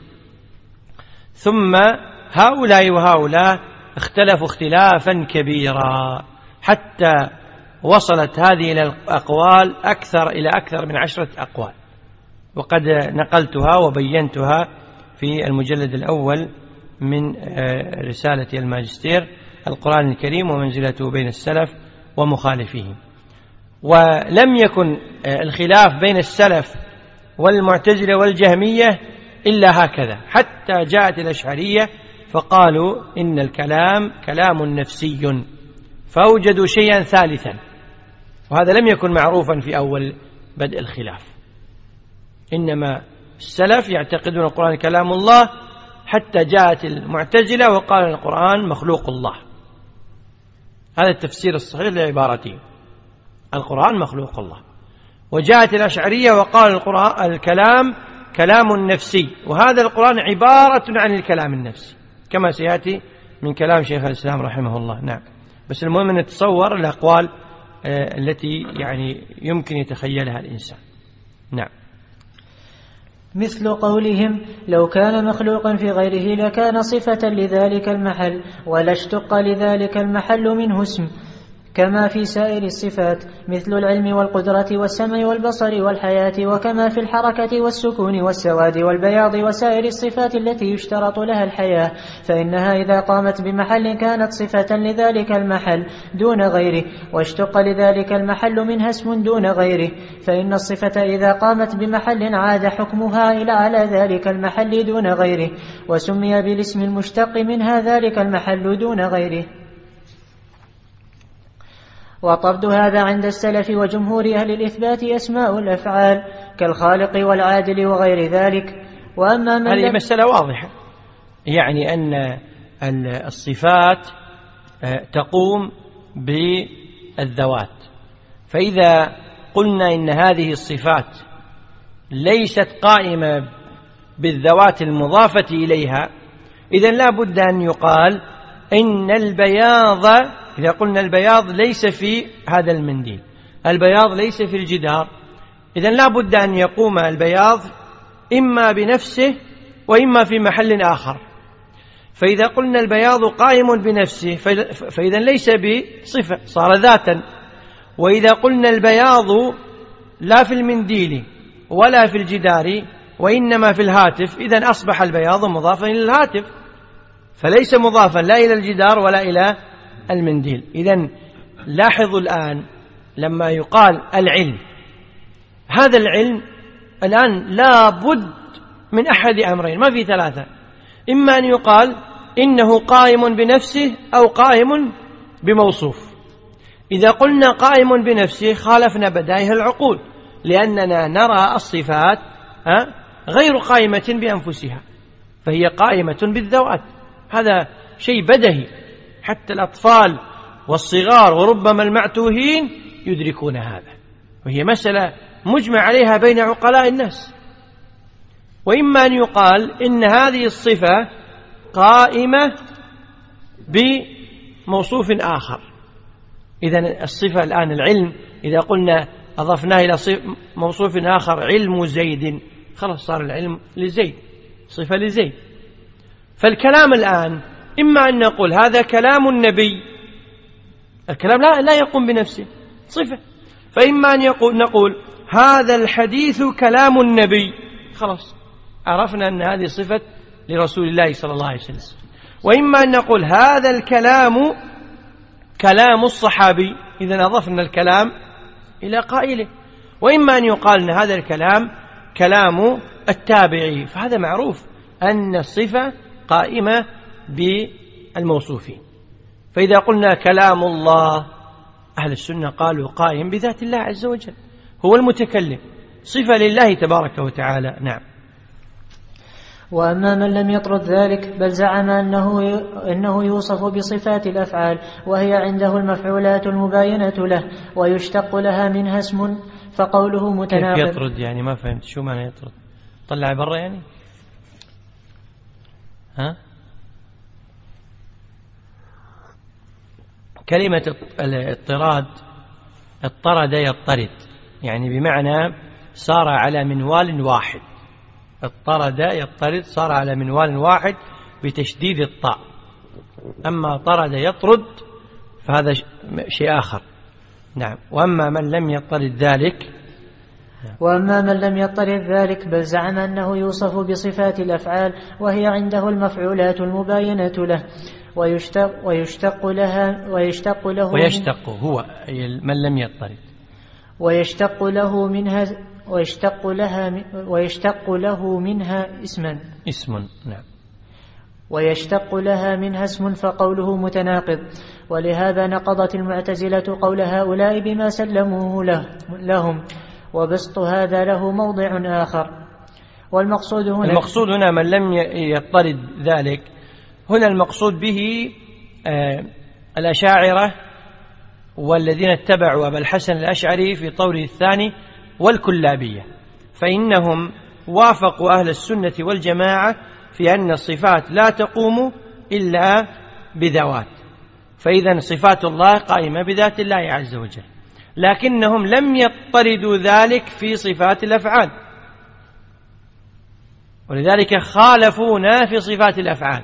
ثم هؤلاء وهؤلاء اختلفوا اختلافا كبيرا حتى وصلت هذه الأقوال أكثر إلى أكثر من عشرة أقوال، وقد نقلتها وبينتها في المجلد الأول من رسالة الماجستير القرآن الكريم ومنزلته بين السلف ومخالفيهم. ولم يكن الخلاف بين السلف والمعتزلة والجهمية إلا هكذا، حتى جاءت الأشعرية فقالوا إن الكلام كلام نفسي، فأوجدوا شيئا ثالثا، وهذا لم يكن معروفا في أول بدء الخلاف. إنما السلف يعتقدون القرآن كلام الله، حتى جاءت المعتزلة وقال القرآن مخلوق الله. هذا التفسير الصحيح لعبارته. القرآن مخلوق الله. وجاءت الأشعرية وقال القرآن الكلام كلام نفسي، وهذا القرآن عبارة عن الكلام النفسي كما سيأتي من كلام شيخ الإسلام رحمه الله. نعم، بس المهم أن نتصور الأقوال التي يعني يمكن يتخيلها الإنسان. نعم. مثل قولهم لو كان مخلوقا في غيره لكان صفة لذلك المحل ولا اشتق لذلك المحل منه اسم، كما في سائر الصفات مثل العلم والقدرة والسمع والبصر والحياة، وكما في الحركة والسكون والسواد والبياض وسائر الصفات التي يشترط لها الحياة، فإنها إذا قامت بمحل كانت صفة لذلك المحل دون غيره، واشتق لذلك المحل منها اسم دون غيره، فإن الصفة إذا قامت بمحل عاد حكمها إلى على ذلك المحل دون غيره، وسمي بالاسم المشتق منها ذلك المحل دون غيره. وطرد هذا عند السلف وجمهور أهل الإثبات أسماء الأفعال كالخالق والعادل وغير ذلك. وأما من هذه مسألة واضحة، يعني أن الصفات تقوم بالذوات، فإذا قلنا إن هذه الصفات ليست قائمة بالذوات المضافة إليها، إذن لا بد أن يقال إن البياض، إذا قلنا البياض ليس في هذا المنديل، البياض ليس في الجدار، إذن لا بد أن يقوم البياض إما بنفسه وإما في محل آخر. فإذا قلنا البياض قائم بنفسه فإذا ليس بصفة، صار ذاتا. وإذا قلنا البياض لا في المنديل ولا في الجدار وإنما في الهاتف، إذن أصبح البياض مضافا إلى الهاتف، فليس مضافا لا إلى الجدار ولا إلى المنديل. إذن لاحظوا الآن لما يقال العلم، هذا العلم الآن لا بد من أحد أمرين، ما في ثلاثة، إما أن يقال إنه قائم بنفسه أو قائم بموصوف. إذا قلنا قائم بنفسه خالفنا بدائه العقول، لأننا نرى الصفات غير قائمة بأنفسها، فهي قائمة بالذوات، هذا شيء بدهي، حتى الأطفال والصغار وربما المعتوهين يدركون هذا، وهي مسألة مجمع عليها بين عقلاء الناس. وإما أن يقال إن هذه الصفة قائمة بموصوف آخر. إذن الصفة الآن العلم، إذا قلنا أضفناه إلى موصوف آخر علم زيد، خلاص صار العلم لزيد، صفة لزيد. فالكلام الآن إما أن نقول هذا كلام النبي، الكلام لا, لا يقوم بنفسه، صفة، فإما أن يقول نقول هذا الحديث كلام النبي، خلاص عرفنا أن هذه صفة لرسول الله صلى الله عليه وسلم. وإما أن نقول هذا الكلام كلام الصحابي، إذن أضفنا الكلام إلى قائله. وإما أن يقال أن هذا الكلام كلام التابعي، فهذا معروف أن الصفة قائمة بالموصوفين. فإذا قلنا كلام الله، أهل السنة قالوا قائم بذات الله عز وجل، هو المتكلم، صفة لله تبارك وتعالى. نعم. وأما من لم يطرد ذلك بل زعم أنه, إنه يوصف بصفات الأفعال وهي عنده المفعولات المباينة له ويشتق لها منها اسم، فقوله متناقض. كيف يطرد يعني؟ ما فهمت شو معنى يطرد؟ طلع برا يعني؟ ها؟ كلمة الاضطراد اضطرد يضطرد، يعني بمعنى صار على منوال واحد، اضطرد يضطرد صار على منوال واحد بتشديد الطاء. أما طرد يطرد فهذا شيء آخر. نعم. وأما من لم يضطرد ذلك وأما من لم يضطرد ذلك بل زعم أنه يوصف بصفات الأفعال وهي عنده المفعولات المباينة له ويشتق, ويشتق لها ويشتق له ويشتق هو من لم يضطرد ويشتق له منها ويشتق لها ويشتق له منها اسما اسم نعم ويشتق لها منها اسم، فقوله متناقض. ولهذا نقضت المعتزلة قول هؤلاء بما سلموه له لهم، وبسط هذا له موضع آخر. والمقصود هنا المقصود هنا من لم يضطرد ذلك، هنا المقصود به آه الأشاعرة والذين اتبعوا أبا الحسن الأشعري في طوره الثاني والكلابية، فإنهم وافقوا أهل السنة والجماعة في أن الصفات لا تقوم إلا بذوات، فإذا صفات الله قائمة بذات الله عز وجل، لكنهم لم يضطردوا ذلك في صفات الأفعال، ولذلك خالفونا في صفات الأفعال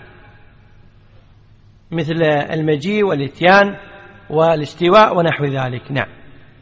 مثل المجيء والإتيان والاستواء ونحو ذلك. نعم.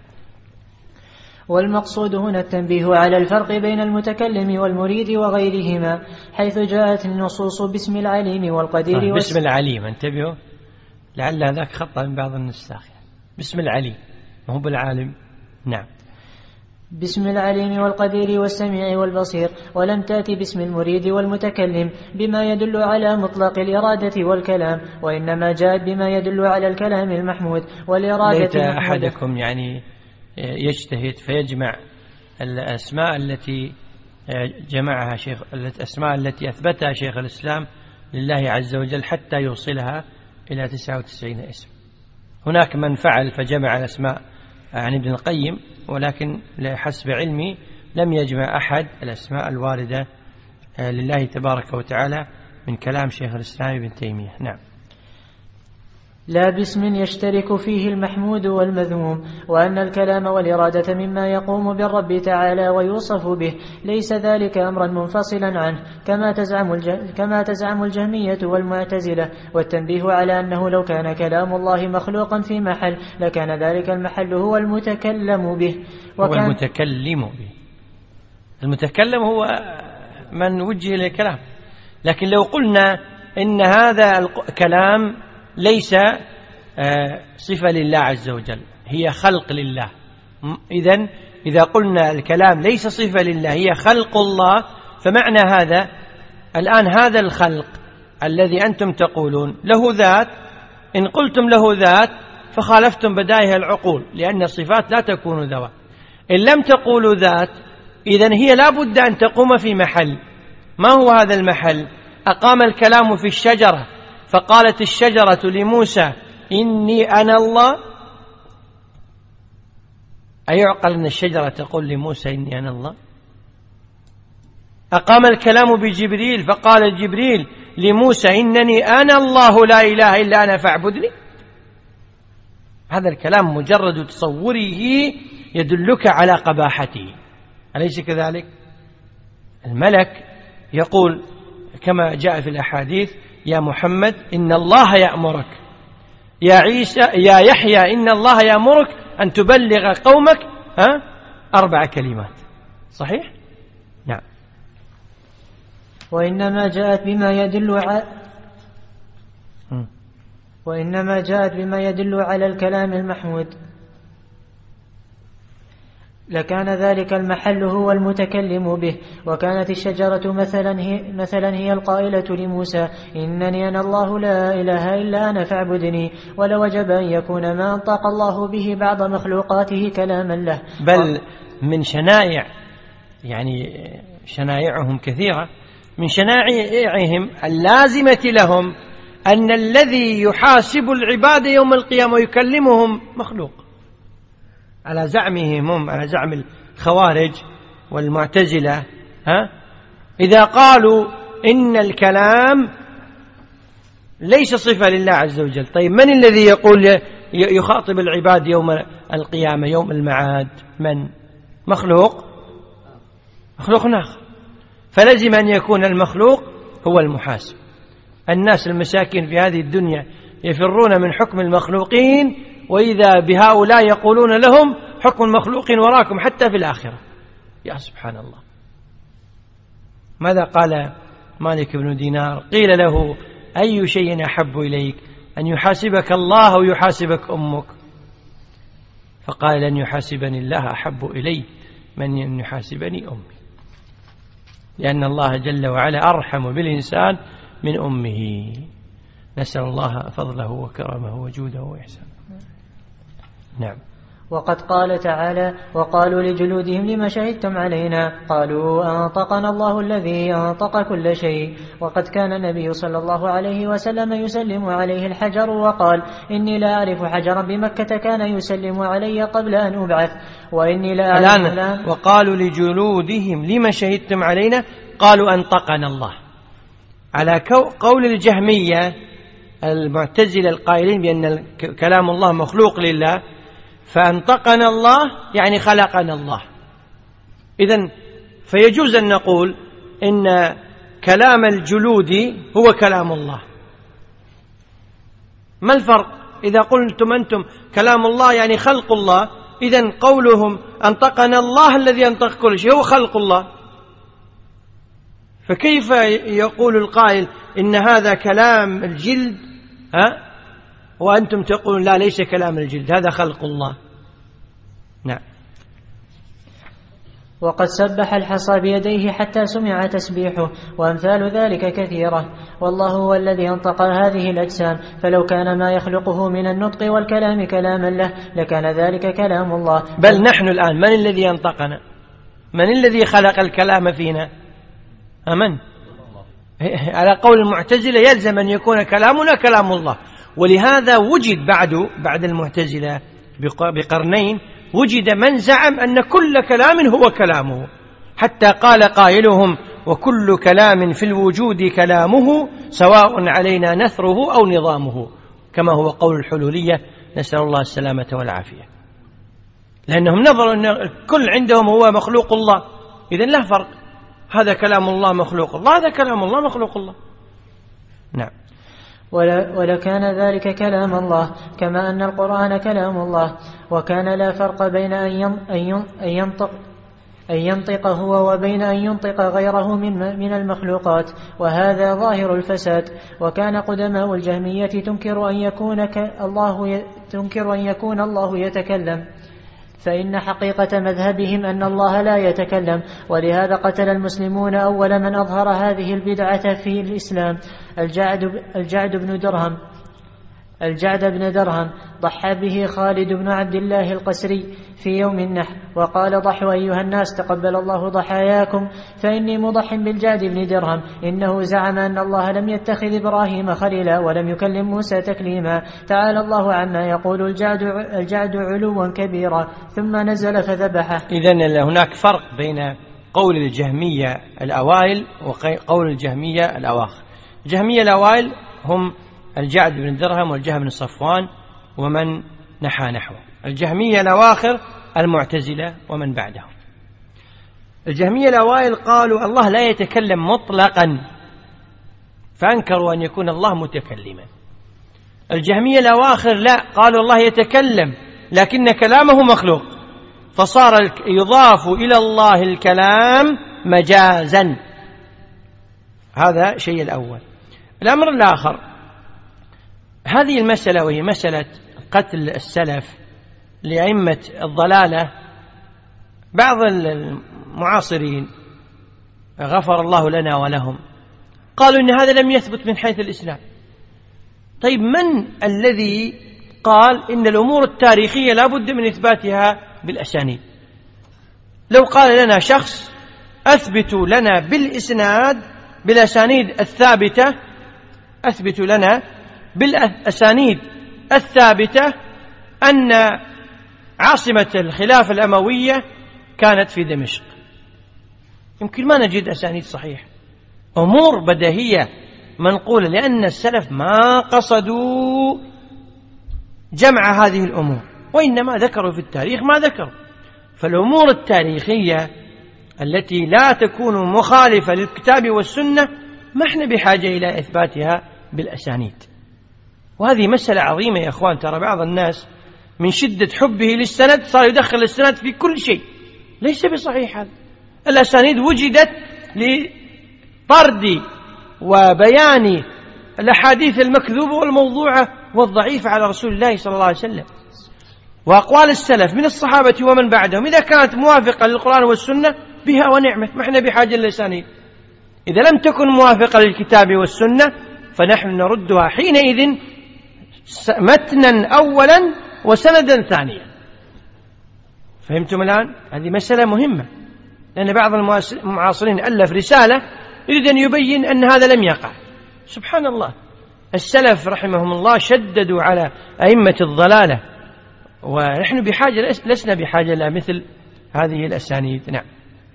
والمقصود هنا التنبيه على الفرق بين المتكلم والمريد وغيرهما، حيث جاءت النصوص باسم العليم والقدير آه باسم العليم، انتبهوا لعل هذاك خطأ من بعض النساخ، باسم العليم ما هو بالعالم. نعم. باسم العليم والقدير والسميع والبصير، ولم تأتي باسم المريد والمتكلم بما يدل على مطلق الإرادة والكلام، وإنما جاءت بما يدل على الكلام المحمود والإرادة. ليت أحدكم يعني يجتهد فيجمع الأسماء التي جمعها شيخ الأسماء التي أثبتها شيخ الإسلام لله عز وجل حتى يوصلها إلى تسعة وتسعين اسم. هناك من فعل فجمع الأسماء عن ابن القيم، ولكن لحسب علمي لم يجمع أحد الأسماء الواردة لله تبارك وتعالى من كلام شيخ الإسلام ابن تيمية. نعم. لا باسم يشترك فيه المحمود والمذموم، وأن الكلام والإرادة مما يقوم بالرب تعالى ويوصف به، ليس ذلك أمرا منفصلا عنه كما تزعم, الج... كما تزعم الجهمية والمعتزلة. والتنبيه على أنه لو كان كلام الله مخلوقا في محل لكان ذلك المحل هو المتكلم به، وكان هو المتكلم به. المتكلم هو من وجه للكلام، لكن لو قلنا إن هذا الكلام ليس صفة لله عز وجل، هي خلق لله، إذن إذا قلنا الكلام ليس صفة لله هي خلق الله، فمعنى هذا الآن هذا الخلق الذي أنتم تقولون له ذات، إن قلتم له ذات فخالفتم بدائها العقول، لأن الصفات لا تكون ذوات. إن لم تقولوا ذات إذن هي لا بد أن تقوم في محل. ما هو هذا المحل؟ أقام الكلام في الشجرة، فقالت الشجرة لموسى إني أنا الله. أيعقل أن الشجرة تقول لموسى إني أنا الله؟ أقام الكلام بجبريل، فقال جبريل لموسى إنني أنا الله لا إله إلا أنا فاعبدني. هذا الكلام مجرد تصوره يدلك على قباحته، أليس كذلك؟ الملك يقول كما جاء في الأحاديث يا محمد إن الله يأمرك، يا عيسى يا يحيى إن الله يأمرك أن تبلغ قومك ها أربع كلمات. صحيح؟ نعم. وإنما جاءت بما يدل على وإنما جاءت بما يدل على الكلام المحمود لكان ذلك المحل هو المتكلم به. وكانت الشجرة مثلا هي, مثلا هي القائلة لموسى إنني أنا الله لا إله إلا أنا فاعبدني، ولوجب أن يكون ما أنطق الله به بعض مخلوقاته كلاما له. بل من شنائع يعني شنائعهم كثيرة، من شنائعهم اللازمة لهم أن الذي يحاسب العباد يوم القيامة ويكلمهم مخلوق، على زعمهم هم، على زعم الخوارج والمعتزلة. ها؟ إذا قالوا إن الكلام ليس صفة لله عز وجل، طيب من الذي يقول يخاطب العباد يوم القيامة يوم المعاد؟ من؟ مخلوق، مخلوق آخر، فلزم أن يكون المخلوق هو المحاسب. الناس المساكين في هذه الدنيا يفرون من حكم المخلوقين، وإذا بهؤلاء يقولون لهم حكم المخلوق وراكم حتى في الآخرة. يا سبحان الله. ماذا قال مالك بن دينار؟ قيل له أي شيء أحب إليك، أن يحاسبك الله أو يحاسبك أمك؟ فقال لن يحاسبني الله أحب إلي من أن يحاسبني أمي، لأن الله جل وعلا أرحم بالإنسان من أمه. نسأل الله فضله وكرمه وجوده وإحسانه. نعم. وقد قال تعالى: وقالوا لجلودهم لما شهدتم علينا؟ قالوا أنطقنا الله الذي أنطق كل شيء. وقد كان النبي صلى الله عليه وسلم يسلم عليه الحجر، وقال: إني لا أعرف حجرا بمكة كان يسلم علي قبل أن أبعث، وإني لا أعرف الآن وقالوا لجلودهم لما شهدتم علينا؟ قالوا أنطقنا الله، على قول الجهمية المعتزلة القائلين بأن كلام الله مخلوق لله، فأنطقنا الله يعني خلقنا الله. إذن فيجوز أن نقول إن كلام الجلود هو كلام الله. ما الفرق إذا قلتم أنتم كلام الله يعني خلق الله؟ إذن قولهم أنطقنا الله الذي أنطق كل شيء هو خلق الله، فكيف يقول القائل إن هذا كلام الجلد ها وأنتم تقولون لا ليس كلام الجلد هذا خلق الله؟ نعم. وقد سبح الحصى بيديه حتى سمع تسبيحه، وأمثال ذلك كثيرة. والله هو الذي أنطق هذه الأجسام، فلو كان ما يخلقه من النطق والكلام كلاما له لكان ذلك كلام الله. بل نحن الآن من الذي أنطقنا؟ من الذي خلق الكلام فينا؟ أمن؟ على قول المعتزلة يلزم أن يكون كلامنا كلام الله. ولهذا وجد بعد بعد المعتزلة بقرنين وجد من زعم أن كل كلام هو كلامه، حتى قال قائلهم: وكل كلام في الوجود كلامه سواء علينا نثره أو نظامه، كما هو قول الحلولية، نسأل الله السلامة والعافية. لأنهم نظروا أن الكل عندهم هو مخلوق الله، إذن لا فرق، هذا كلام الله مخلوق الله، هذا كلام الله مخلوق الله. نعم. ولكان ذلك كلام الله، كما أن القرآن كلام الله، وكان لا فرق بين أن ينطق أن ينطق هو وبين أن ينطق غيره من المخلوقات، وهذا ظاهر الفساد. وكان قدماء الجهمية تنكر أن يكون الله تنكر أن يكون الله يتكلم، فإن حقيقة مذهبهم أن الله لا يتكلم. ولهذا قتل المسلمون أول من أظهر هذه البدعة في الإسلام الجعد, الجعد بن درهم الجعد بن درهم ضحى به خالد بن عبد الله القسري في يوم النحر، وقال: ضحوا أيها الناس تقبل الله ضحاياكم، فإني مضح بالجعد بن درهم. إنه زعم أن الله لم يتخذ إبراهيم خليلا ولم يكلم موسى تكليما، تعالى الله عما يقول الجعد, الجعد علوا كبيرا، ثم نزل فذبحه. إذن هناك فرق بين قول الجهمية الأوائل وقول الجهمية الأواخر. الجهمية الأوائل هم الجعد بن درهم والجهم بن صفوان ومن نحى نحوه. الجهمية الأواخر المعتزلة ومن بعدهم. الجهمية الأوائل قالوا الله لا يتكلم مطلقا، فأنكروا أن يكون الله متكلما. الجهمية الأواخر لا، قالوا الله يتكلم لكن كلامه مخلوق، فصار يضاف إلى الله الكلام مجازا. هذا شيء الأول. الأمر الآخر، هذه المسألة وهي مسألة قتل السلف لأئمة الضلالة، بعض المعاصرين غفر الله لنا ولهم قالوا إن هذا لم يثبت من حيث الإسلام. طيب من الذي قال إن الأمور التاريخية لا بد من إثباتها بالأسانيد؟ لو قال لنا شخص أثبتوا لنا بالإسناد بالأسانيد الثابتة، أثبتوا لنا بالأسانيد الثابتة أن عاصمة الخلافة الأموية كانت في دمشق، يمكن ما نجد أسانيد صحيح. أمور بديهية منقولة، لأن السلف ما قصدوا جمع هذه الأمور، وإنما ذكروا في التاريخ ما ذكروا. فالأمور التاريخية التي لا تكون مخالفة للكتاب والسنة ما احنا بحاجة إلى إثباتها بالأسانيد. وهذه مسألة عظيمة يا أخوان. ترى بعض الناس من شدة حبه للسند صار يدخل السند في كل شيء، ليس بصحيح هذا. الأسانيد وجدت لطرد وبيان الأحاديث المكذوبة والموضوعة والضعيفة على رسول الله صلى الله عليه وسلم. وأقوال السلف من الصحابة ومن بعدهم إذا كانت موافقة للقرآن والسنة بها ونعمة، ما احنا بحاجة للأسانيد. إذا لم تكن موافقة للكتاب والسنة فنحن نردها حينئذ متنا أولا وسندا ثانيا. فهمتم الآن؟ هذه مسألة مهمة، لأن بعض المعاصرين ألف رسالة يريد أن يبين أن هذا لم يقع. سبحان الله، السلف رحمهم الله شددوا على أئمة الضلالة، ونحن بحاجة لسنا بحاجة إلى مثل هذه الأسانيد. نعم.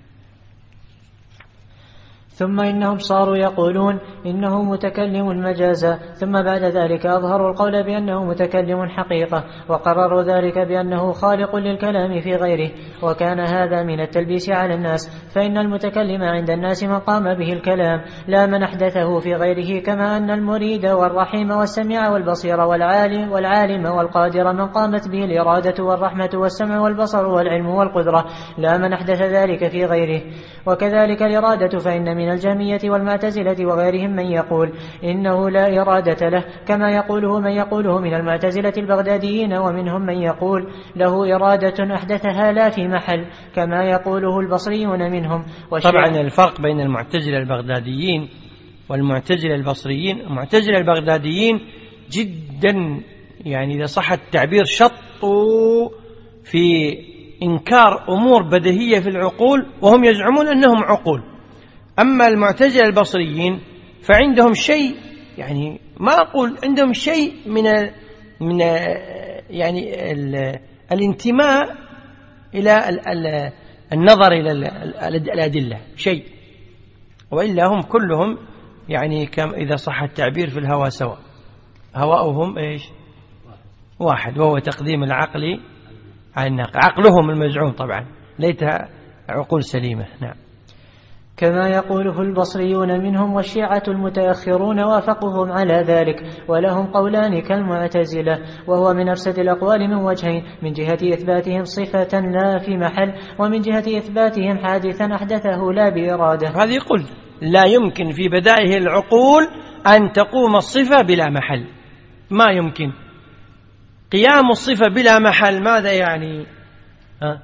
ثم إنهم صاروا يقولون إنه متكلم مجازا، ثم بعد ذلك أظهروا القول بأنه متكلم حقيقة، وقرروا ذلك بأنه خالق للكلام في غيره، وكان هذا من التلبيس على الناس، فإن المتكلم عند الناس من قام به الكلام لا من أحدثه في غيره، كما أن المريد والرحيم والسميع والبصير والعالم والعالم والقادر من قامت به الإرادة والرحمة والسمع والبصر والعلم والقدرة لا من أحدث ذلك في غيره. وكذلك الإرادة، فإن من الجهمية والمعتزلة وغيرهم من يقول إنه لا إرادة له، كما يقوله من يقوله من المعتزلة البغداديين، ومنهم من يقول له إرادة أحدثها لا في محل، كما يقوله البصريون منهم. طبعا الفرق بين المعتزلة البغداديين والمعتزلة البصريين، المعتزلة البغداديين جدا يعني إذا صح التعبير شطوا في إنكار أمور بديهية في العقول وهم يزعمون أنهم عقول. أما المعتزلة البصريين فعندهم شيء، يعني ما أقول عندهم شيء من ال من ال يعني ال الانتماء إلى ال ال النظر إلى الأدلة شيء، وإلا هم كلهم يعني كم إذا صح التعبير في الهوى سواء، هواؤهم إيش واحد، وهو تقديم العقل على النقل، عقلهم المزعوم طبعا ليتها عقول سليمة. نعم. كما يقوله البصريون منهم، والشيعة المتأخرون وافقهم على ذلك، ولهم قولان كالمعتزلة، وهو من أفسد الأقوال من وجهين: من جهة إثباتهم صفة لا في محل، ومن جهة إثباتهم حادثا أحدثه لا بإرادة. هذه يقول لا يمكن في بدائه العقول أن تقوم الصفة بلا محل، ما يمكن. قيام الصفة بلا محل ماذا يعني؟ ها؟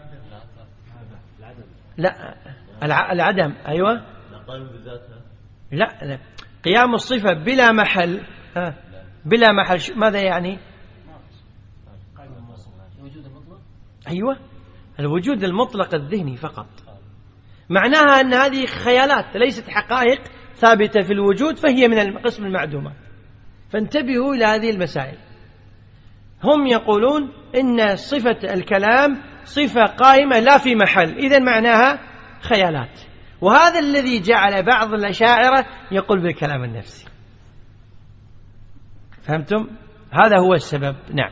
لا العدم. أيوة لا, لا. قيام الصفة بلا محل، ها. بلا محل ماذا يعني؟ أيوة الوجود المطلق الذهني فقط، معناها أن هذه خيالات ليست حقائق ثابتة في الوجود، فهي من القسم المعدومات. فانتبهوا إلى هذه المسائل. هم يقولون إن صفة الكلام صفة قائمة لا في محل، إذن معناها خيالات، وهذا الذي جعل بعض الأشاعرة يقول بالكلام النفسي. فهمتم؟ هذا هو السبب. نعم.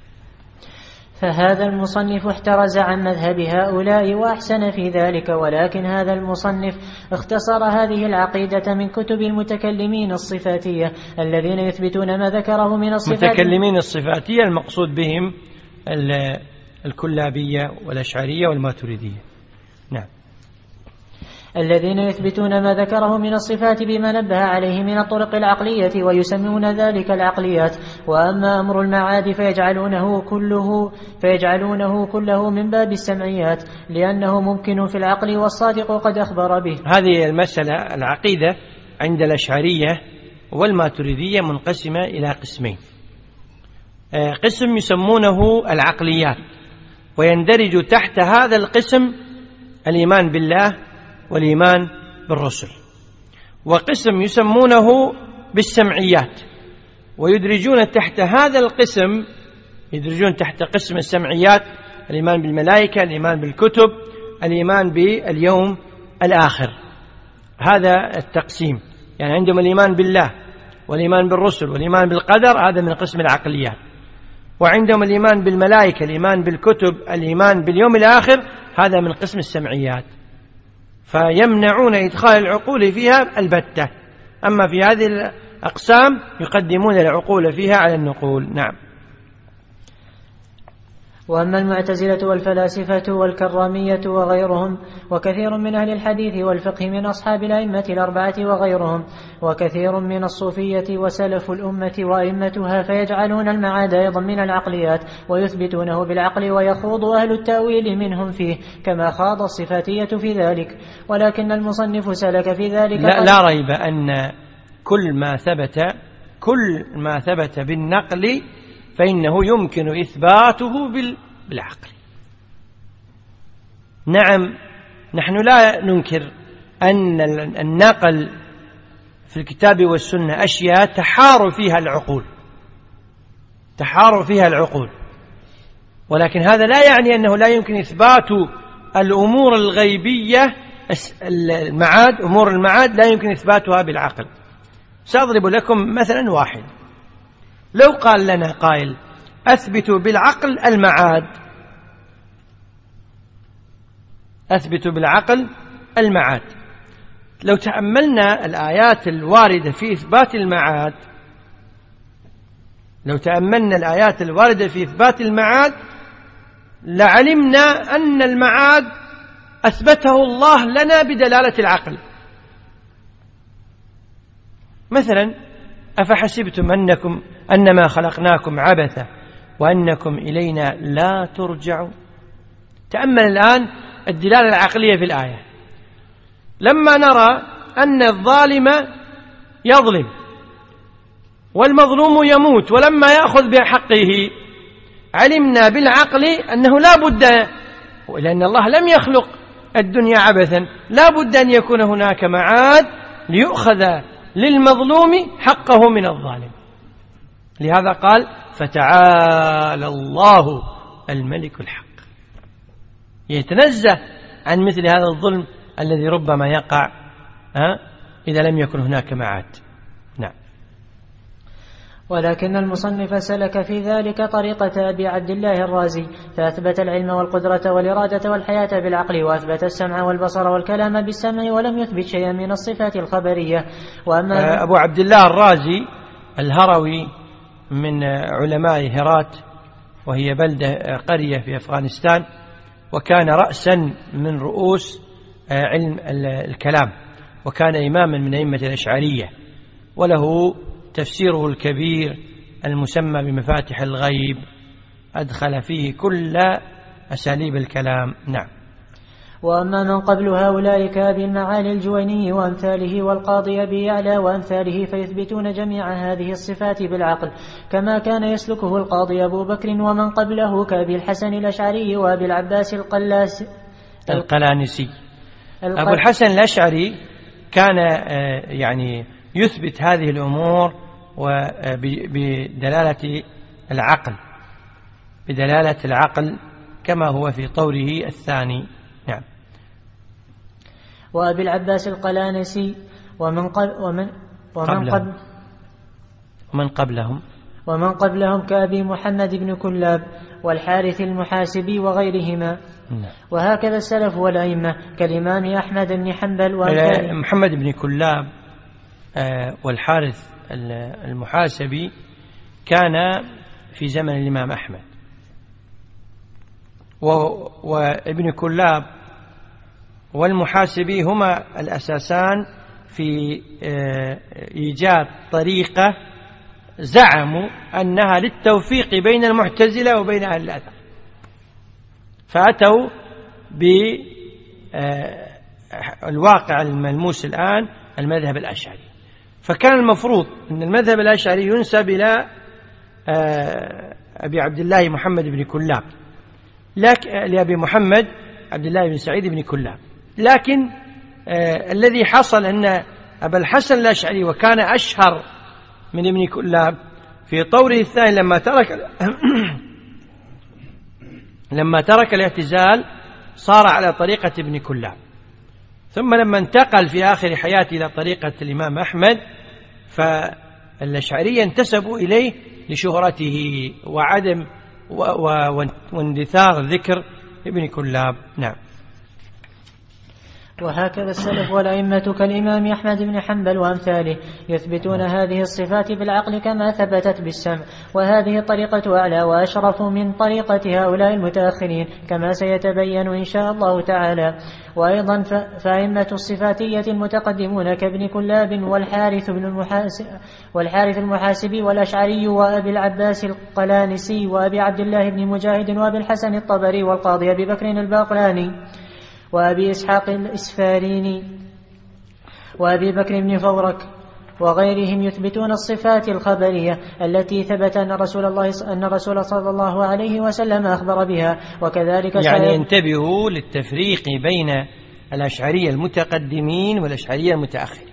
فهذا المصنف احترز عن مذهب هؤلاء وأحسن في ذلك، ولكن هذا المصنف اختصر هذه العقيدة من كتب المتكلمين الصفاتية الذين يثبتون ما ذكره من الصفات. المتكلمين الصفاتية المقصود بهم الكلابية والأشعرية والماتريدية. نعم. الذين يثبتون ما ذكره من الصفات بما نبه عليه من الطرق العقلية ويسمون ذلك العقليات. وأما أمر المعاد فيجعلونه كله, فيجعلونه كله من باب السمعيات، لأنه ممكن في العقل والصادق قد أخبر به. هذه المسألة العقيدة عند الأشعرية والماتريدية منقسمة إلى قسمين. قسم يسمونه العقليات، ويندرج تحت هذا القسم الإيمان بالله والإيمان بالرسل. وقسم يسمونه بالسمعيات، ويدرجون تحت هذا القسم يدرجون تحت قسم السمعيات الإيمان بالملائكة، الإيمان بالكتب، الإيمان باليوم الآخر. هذا التقسيم، يعني عندهم الإيمان بالله والإيمان بالرسل والإيمان بالقدر، هذا من قسم العقليات. وعندهم الإيمان بالملائكة، الإيمان بالكتب، الإيمان باليوم الآخر، هذا من قسم السمعيات. فيمنعون إدخال العقول فيها البتة، أما في هذه الأقسام يقدمون العقول فيها على النقول. نعم. وأما المعتزلة والفلاسفة والكرامية وغيرهم، وكثير من أهل الحديث والفقه من أصحاب الأئمة الأربعة وغيرهم، وكثير من الصوفية وسلف الأمة وأئمتها، فيجعلون المعاد أيضا من العقليات ويثبتونه بالعقل، ويخوض أهل التأويل منهم فيه كما خاض الصفاتية في ذلك. ولكن المصنف سلك في ذلك لا, لا ريب أن كل ما ثبت كل ما ثبت بالنقل فإنه يمكن إثباته بالعقل. نعم نحن لا ننكر أن النقل في الكتاب والسنة أشياء تحار فيها العقول تحار فيها العقول ولكن هذا لا يعني أنه لا يمكن إثبات الأمور الغيبية المعاد أمور المعاد لا يمكن إثباتها بالعقل. سأضرب لكم مثلا واحد. لو قال لنا قائل أثبتوا بالعقل المعاد أثبتوا بالعقل المعاد لو تأملنا الآيات الواردة في إثبات المعاد لو تأملنا الآيات الواردة في إثبات المعاد لعلمنا أن المعاد أثبته الله لنا بدلالة العقل. مثلا أفحسبتم أنكم أنما خلقناكم عبثا وأنكم إلينا لا ترجعون. تأمل الآن الدلالة العقلية في الآية. لما نرى أن الظالم يظلم والمظلوم يموت ولما يأخذ بحقه علمنا بالعقل أنه لا بد، لأن الله لم يخلق الدنيا عبثا، لا بد أن يكون هناك معاد ليؤخذ للمظلوم حقه من الظالم. لهذا قال فتعالى الله الملك الحق، يتنزه عن مثل هذا الظلم الذي ربما يقع إذا لم يكن هناك معاد. نعم. ولكن المصنف سلك في ذلك طريقة أبي عبد الله الرازي، فأثبت العلم والقدرة والإرادة والحياة بالعقل، وأثبت السمع والبصر والكلام بالسمع، ولم يثبت شيئا من الصفات الخبرية. وأما أبو عبد الله الرازي الهروي من علماء هرات، وهي بلدة قرية في أفغانستان، وكان رأسا من رؤوس علم الكلام، وكان إماما من أئمة الأشعرية، وله تفسيره الكبير المسمى بمفاتح الغيب، أدخل فيه كل أساليب الكلام. نعم. وأما من قبل هؤلاء كأبي المعالي الجويني وأمثاله والقاضي أبي يعلى وأمثاله فيثبتون جميع هذه الصفات بالعقل، كما كان يسلكه القاضي أبو بكر ومن قبله كأبي الحسن الأشعري وأبي العباس القلاس القلانسي. أبو الحسن الأشعري كان يعني يثبت هذه الأمور بدلالة العقل بدلالة العقل كما هو في طوره الثاني. نعم. وأبي العباس القلانسي ومن قبل ومن ومن قبل ومن قبلهم ومن قبلهم كأبي محمد بن كلاب والحارث المحاسبي وغيرهما. نعم. وهكذا السلف والأئمة كالإمام أحمد بن حنبل محمد بن كلاب والحارث المحاسبي كان في زمن الإمام أحمد، وابن كلاب والمحاسبي هما الأساسان في إيجاد طريقة زعموا أنها للتوفيق بين المعتزلة وبين أهل الأثر، فأتوا بالواقع الملموس الآن المذهب الأشعري. فكان المفروض أن المذهب الأشعري ينسب إلى أبي عبد الله محمد بن كلاب، لكن لأبي محمد عبد الله بن سعيد بن كلاب، لكن الذي حصل أن أبا الحسن الأشعري وكان أشهر من ابن كلاب في طوره الثاني لما ترك لما ترك الاعتزال صار على طريقة ابن كلاب، ثم لما انتقل في آخر حياته إلى طريقة الإمام أحمد فالأشعرية انتسبوا إليه لشهرته وعدم واندثار ذكر ابن كلاب. نعم. وهكذا السلف والأئمة كالإمام أحمد بن حنبل وأمثاله يثبتون هذه الصفات بالعقل كما ثبتت بالسمع، وهذه طريقة أعلى وأشرف من طريقة هؤلاء المتأخرين كما سيتبين إن شاء الله تعالى. وأيضا فأئمة الصفاتية المتقدمون كابن كلاب والحارث بن المحاسب والحارث المحاسبي والأشعري وأبي العباس القلانسي وأبي عبد الله بن مجاهد وأبي الحسن الطبري والقاضي أبي بكر الباقلاني وأبي إسحاق الإسفاريني وأبي بكر بن فورك وغيرهم يثبتون الصفات الخبرية التي ثبت أن رسول الله أن رسول صلى الله عليه وسلم أخبر بها. وكذلك يعني انتبهوا للتفريق بين الأشعرية المتقدمين والأشعرية المتأخرين،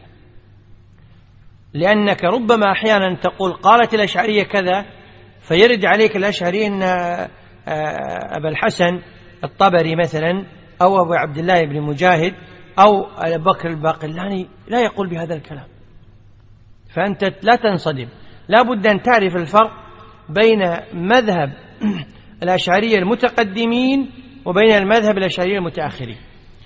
لأنك ربما أحيانا تقول قالت الأشعرية كذا فيرد عليك الأشعري أن أبا الحسن الطبري مثلا أو أبو عبد الله بن مجاهد أو أبو بكر الباقلاني لا يقول بهذا الكلام، فأنت لا تنصدم. لا بد أن تعرف الفرق بين مذهب الأشعرية المتقدمين وبين المذهب الأشعرية المتأخرين.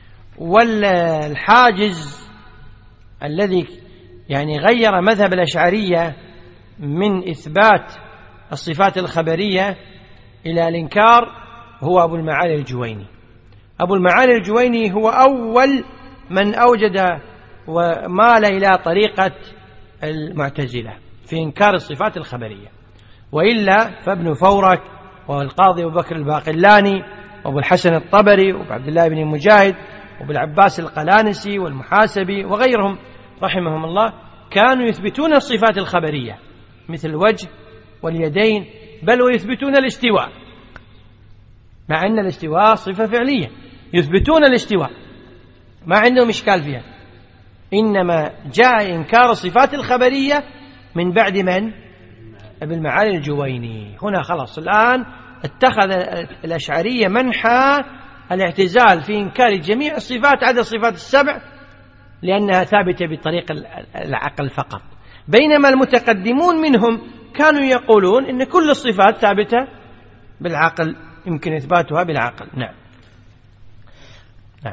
والحاجز الذي يعني غير مذهب الأشعرية من إثبات الصفات الخبرية إلى الإنكار هو أبو المعالي الجويني. أبو المعالي الجويني هو أول من أوجد ومال إلى طريقة المعتزلة في إنكار الصفات الخبرية، وإلا فابن فورك والقاضي أبو بكر الباقلاني وأبو الحسن الطبري وأبو عبد الله بن مجاهد وأبو العباس القلانسي والمحاسبي وغيرهم رحمهم الله كانوا يثبتون الصفات الخبرية مثل الوجه واليدين، بل ويثبتون الاستواء، مع أن الاستواء صفة فعلية، يثبتون الاستواء ما عندهم إشكال فيها. إنما جاء إنكار الصفات الخبرية من بعد من؟ ابن المعالي الجويني. هنا خلاص الآن اتخذ الأشعرية منحى الاعتزال في إنكار جميع الصفات عدا الصفات السبع لأنها ثابتة بطريق العقل فقط، بينما المتقدمون منهم كانوا يقولون إن كل الصفات ثابتة بالعقل، يمكن إثباتها بالعقل. نعم نعم.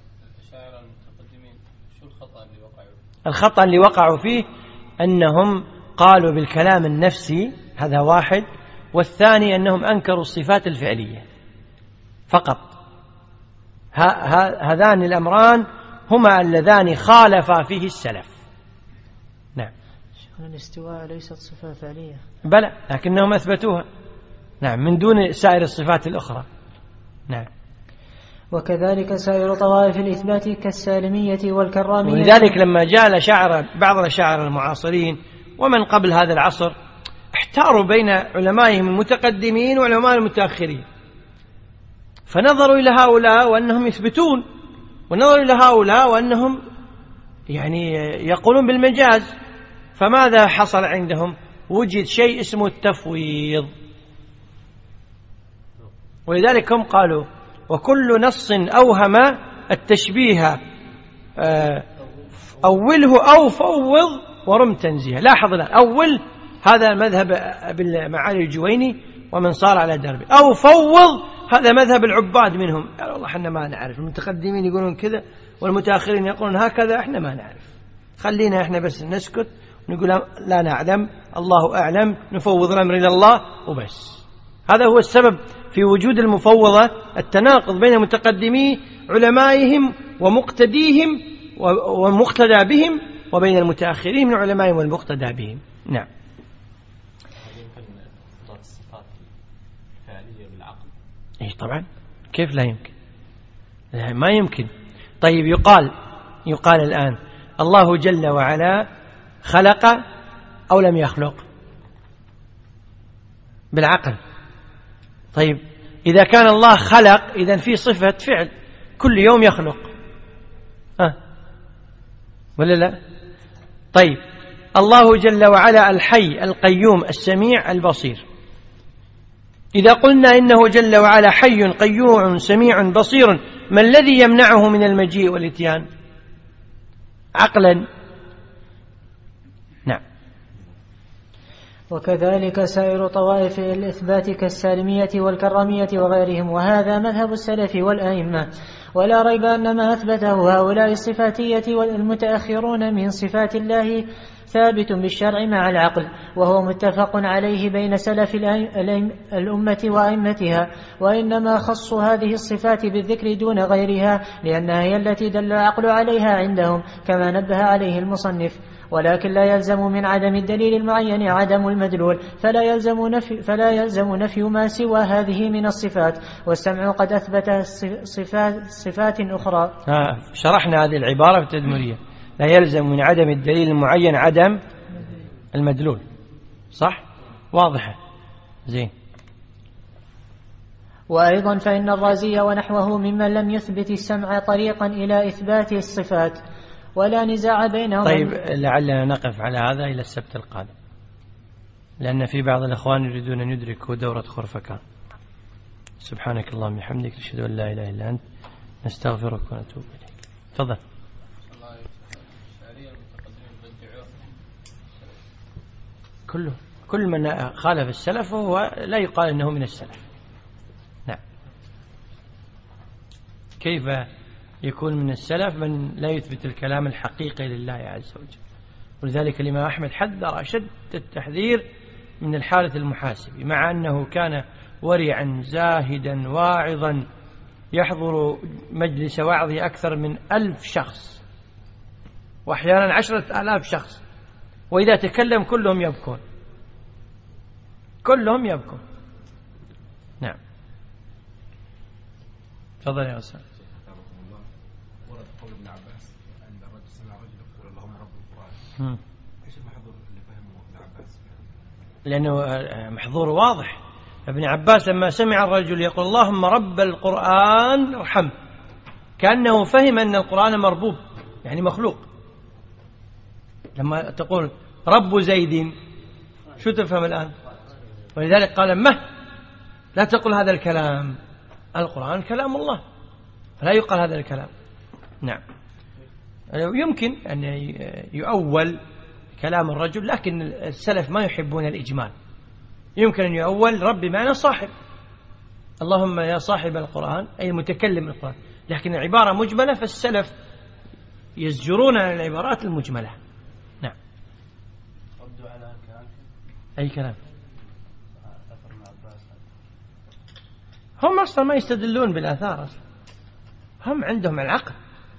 الخطأ اللي وقعوا فيه أنهم قالوا بالكلام النفسي، هذا واحد، والثاني أنهم أنكروا الصفات الفعلية فقط. هذان الأمران هما اللذان خالفا فيه السلف. نعم. الاستواء ليست صفة فعلية، بلى، لكنهم أثبتوها نعم من دون سائر الصفات الأخرى. نعم. وكذلك سائر طوائف الإثبات كالسالمية والكرامية. ولذلك لما جاء الأشاعرة بعض الأشاعرة المعاصرين ومن قبل هذا العصر احتاروا بين علمائهم المتقدمين وعلماء المتأخرين، فنظروا إلى هؤلاء وأنهم يثبتون، ونظروا إلى هؤلاء وأنهم يعني يقولون بالمجاز، فماذا حصل عندهم؟ وجد شيء اسمه التفويض. ولذلك هم قالوا وكل نص أوهم التشبيه أوله أو فوض ورم تنزيه. لاحظ الآن، أول هذا مذهب بالمعالي الجويني ومن صار على دربه، أو فوض هذا مذهب العباد منهم، قالوا والله احنا ما نعرف، المتقدمين يقولون كذا والمتأخرين يقولون هكذا، احنا ما نعرف، خلينا احنا بس نسكت ونقول لا نعلم، الله أعلم، نفوض الأمر إلى الله وبس. هذا هو السبب في وجود المفوضة، التناقض بين متقدمي علمائهم ومقتديهم ومقتدى بهم وبين المتأخرين من علمائهم والمقتدى بهم. نعم. إيه طبعا، كيف لا يمكن؟ لا ما يمكن. طيب يقال يقال الآن الله جل وعلا خلق أو لم يخلق؟ بالعقل. طيب إذا كان الله خلق إذن في صفة فعل، كل يوم يخلق، أه ولا لا؟ طيب الله جل وعلا الحي القيوم السميع البصير، إذا قلنا إنه جل وعلا حي قيوم سميع بصير، ما الذي يمنعه من المجيء والإتيان عقلا؟ نعم. وكذلك سائر طوائف الإثبات كالسالمية والكرامية وغيرهم، وهذا مذهب السلف والأئمة. ولا ريب أن ما أثبته هؤلاء الصفاتية والمتأخرون من صفات الله ثابت بالشرع مع العقل، وهو متفق عليه بين سلف الأمة وأئمتها، وإنما خصوا هذه الصفات بالذكر دون غيرها لأنها هي التي دل العقل عليها عندهم كما نبه عليه المصنف. ولكن لا يلزم من عدم الدليل المعين عدم المدلول، فلا يلزم نفي, فلا يلزم نفي ما سوى هذه من الصفات، والسمع قد أثبت صفات, صفات أخرى. آه شرحنا هذه العبارة في التدمرية، لا يلزم من عدم الدليل المعين عدم المدلول. صح؟ واضحة. زين. وأيضا فإن الرازي ونحوه ممن لم يثبت السمع طريقا إلى إثبات الصفات ولا نزاع بينهم. طيب لعلنا نقف على هذا إلى السبت القادم، لأن في بعض الأخوان يريدون أن يدركوا دورة خرفكان. سبحانك اللهم وبحمدك نشهد أن لا إله إلا أنت نستغفرك ونتوب إليك. تفضل. كله كل من خالف السلف وهو لا يقال أنه من السلف. نعم. كيف يكون من السلف من لا يثبت الكلام الحقيقي لله عز وجل؟ ولذلك الإمام أحمد حذر أشد التحذير من الحالة المحاسبة، مع أنه كان ورعا زاهدا واعظا يحضر مجلس وعظه أكثر من ألف شخص وأحيانا عشرة آلاف شخص، وإذا تكلم كلهم يبكون كلهم يبكون. نعم. تفضل يا أستاذ. ورد قول ابن عباس أن الرجل سمع رجل يقول اللهم رب القرآن. ايش المحظور اللي فهمه ابن عباس؟ لأنه محظور واضح. ابن عباس لما سمع الرجل يقول اللهم رب القرآن ارحمه، كأنه فهم أن القرآن مربوب يعني مخلوق. لما تقول رب زيد شو تفهم الآن؟ ولذلك قال مه لا تقل هذا الكلام، القرآن كلام الله لا يقال هذا الكلام. نعم. يمكن أن يؤول كلام الرجل، لكن السلف ما يحبون الإجمال. يمكن أن يؤول رب معنى صاحب، اللهم يا صاحب القرآن أي متكلم القرآن، لكن العبارة مجملة فالسلف يزجرون عن العبارات المجملة. نعم. ردوا على كلام. أي كلام؟ هم أصلا ما يستدلون بالآثار أصلا. هم عندهم العقل،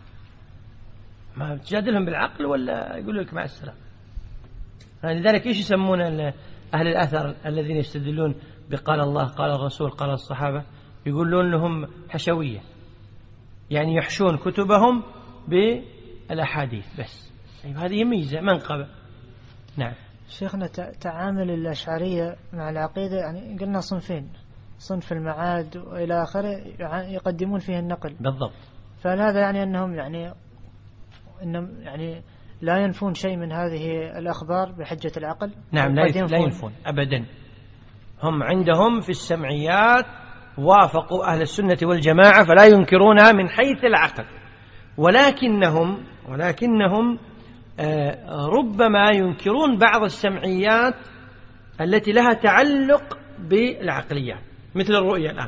ما تجادلهم بالعقل ولا يقول لك مع السلام. لذلك إيش يسمون أهل الأثر الذين يستدلون بقال الله قال الرسول قال الصحابة؟ يقولون لهم حشوية، يعني يحشون كتبهم بالأحاديث بس. طيب هذه ميزة منقبة. نعم. شيخنا تعامل الأشعرية مع العقيدة يعني قلنا صنفين، صنف المعاد وإلى آخره يقدمون فيه النقل. بالضبط. فهذا يعني أنهم يعني إنهم يعني لا ينفون شيء من هذه الأخبار بحجة العقل. نعم لا ينفون. لا ينفون أبدا. هم عندهم في السمعيات وافقوا أهل السنة والجماعة فلا ينكرونها من حيث العقل، ولكنهم ولكنهم آه ربما ينكرون بعض السمعيات التي لها تعلق بالعقليات مثل الرؤية الآن،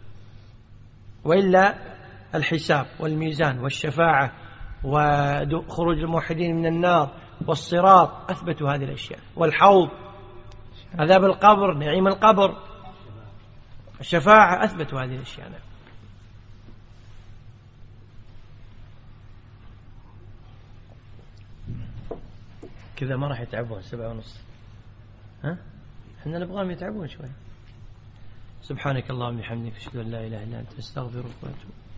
وإلا الحساب والميزان والشفاعة وخروج الموحدين من النار والصراط أثبتوا هذه الأشياء، والحوض، عذاب القبر، نعيم القبر، الشفاعة، أثبتوا هذه الأشياء. كذا ما راح يتعبون سبعة ونص. ها؟ احنا نبغاهم يتعبون شوي. سبحانك اللهم وبحمدك أشهد أن لا إله إلا أنت أستغفرك وأتوب.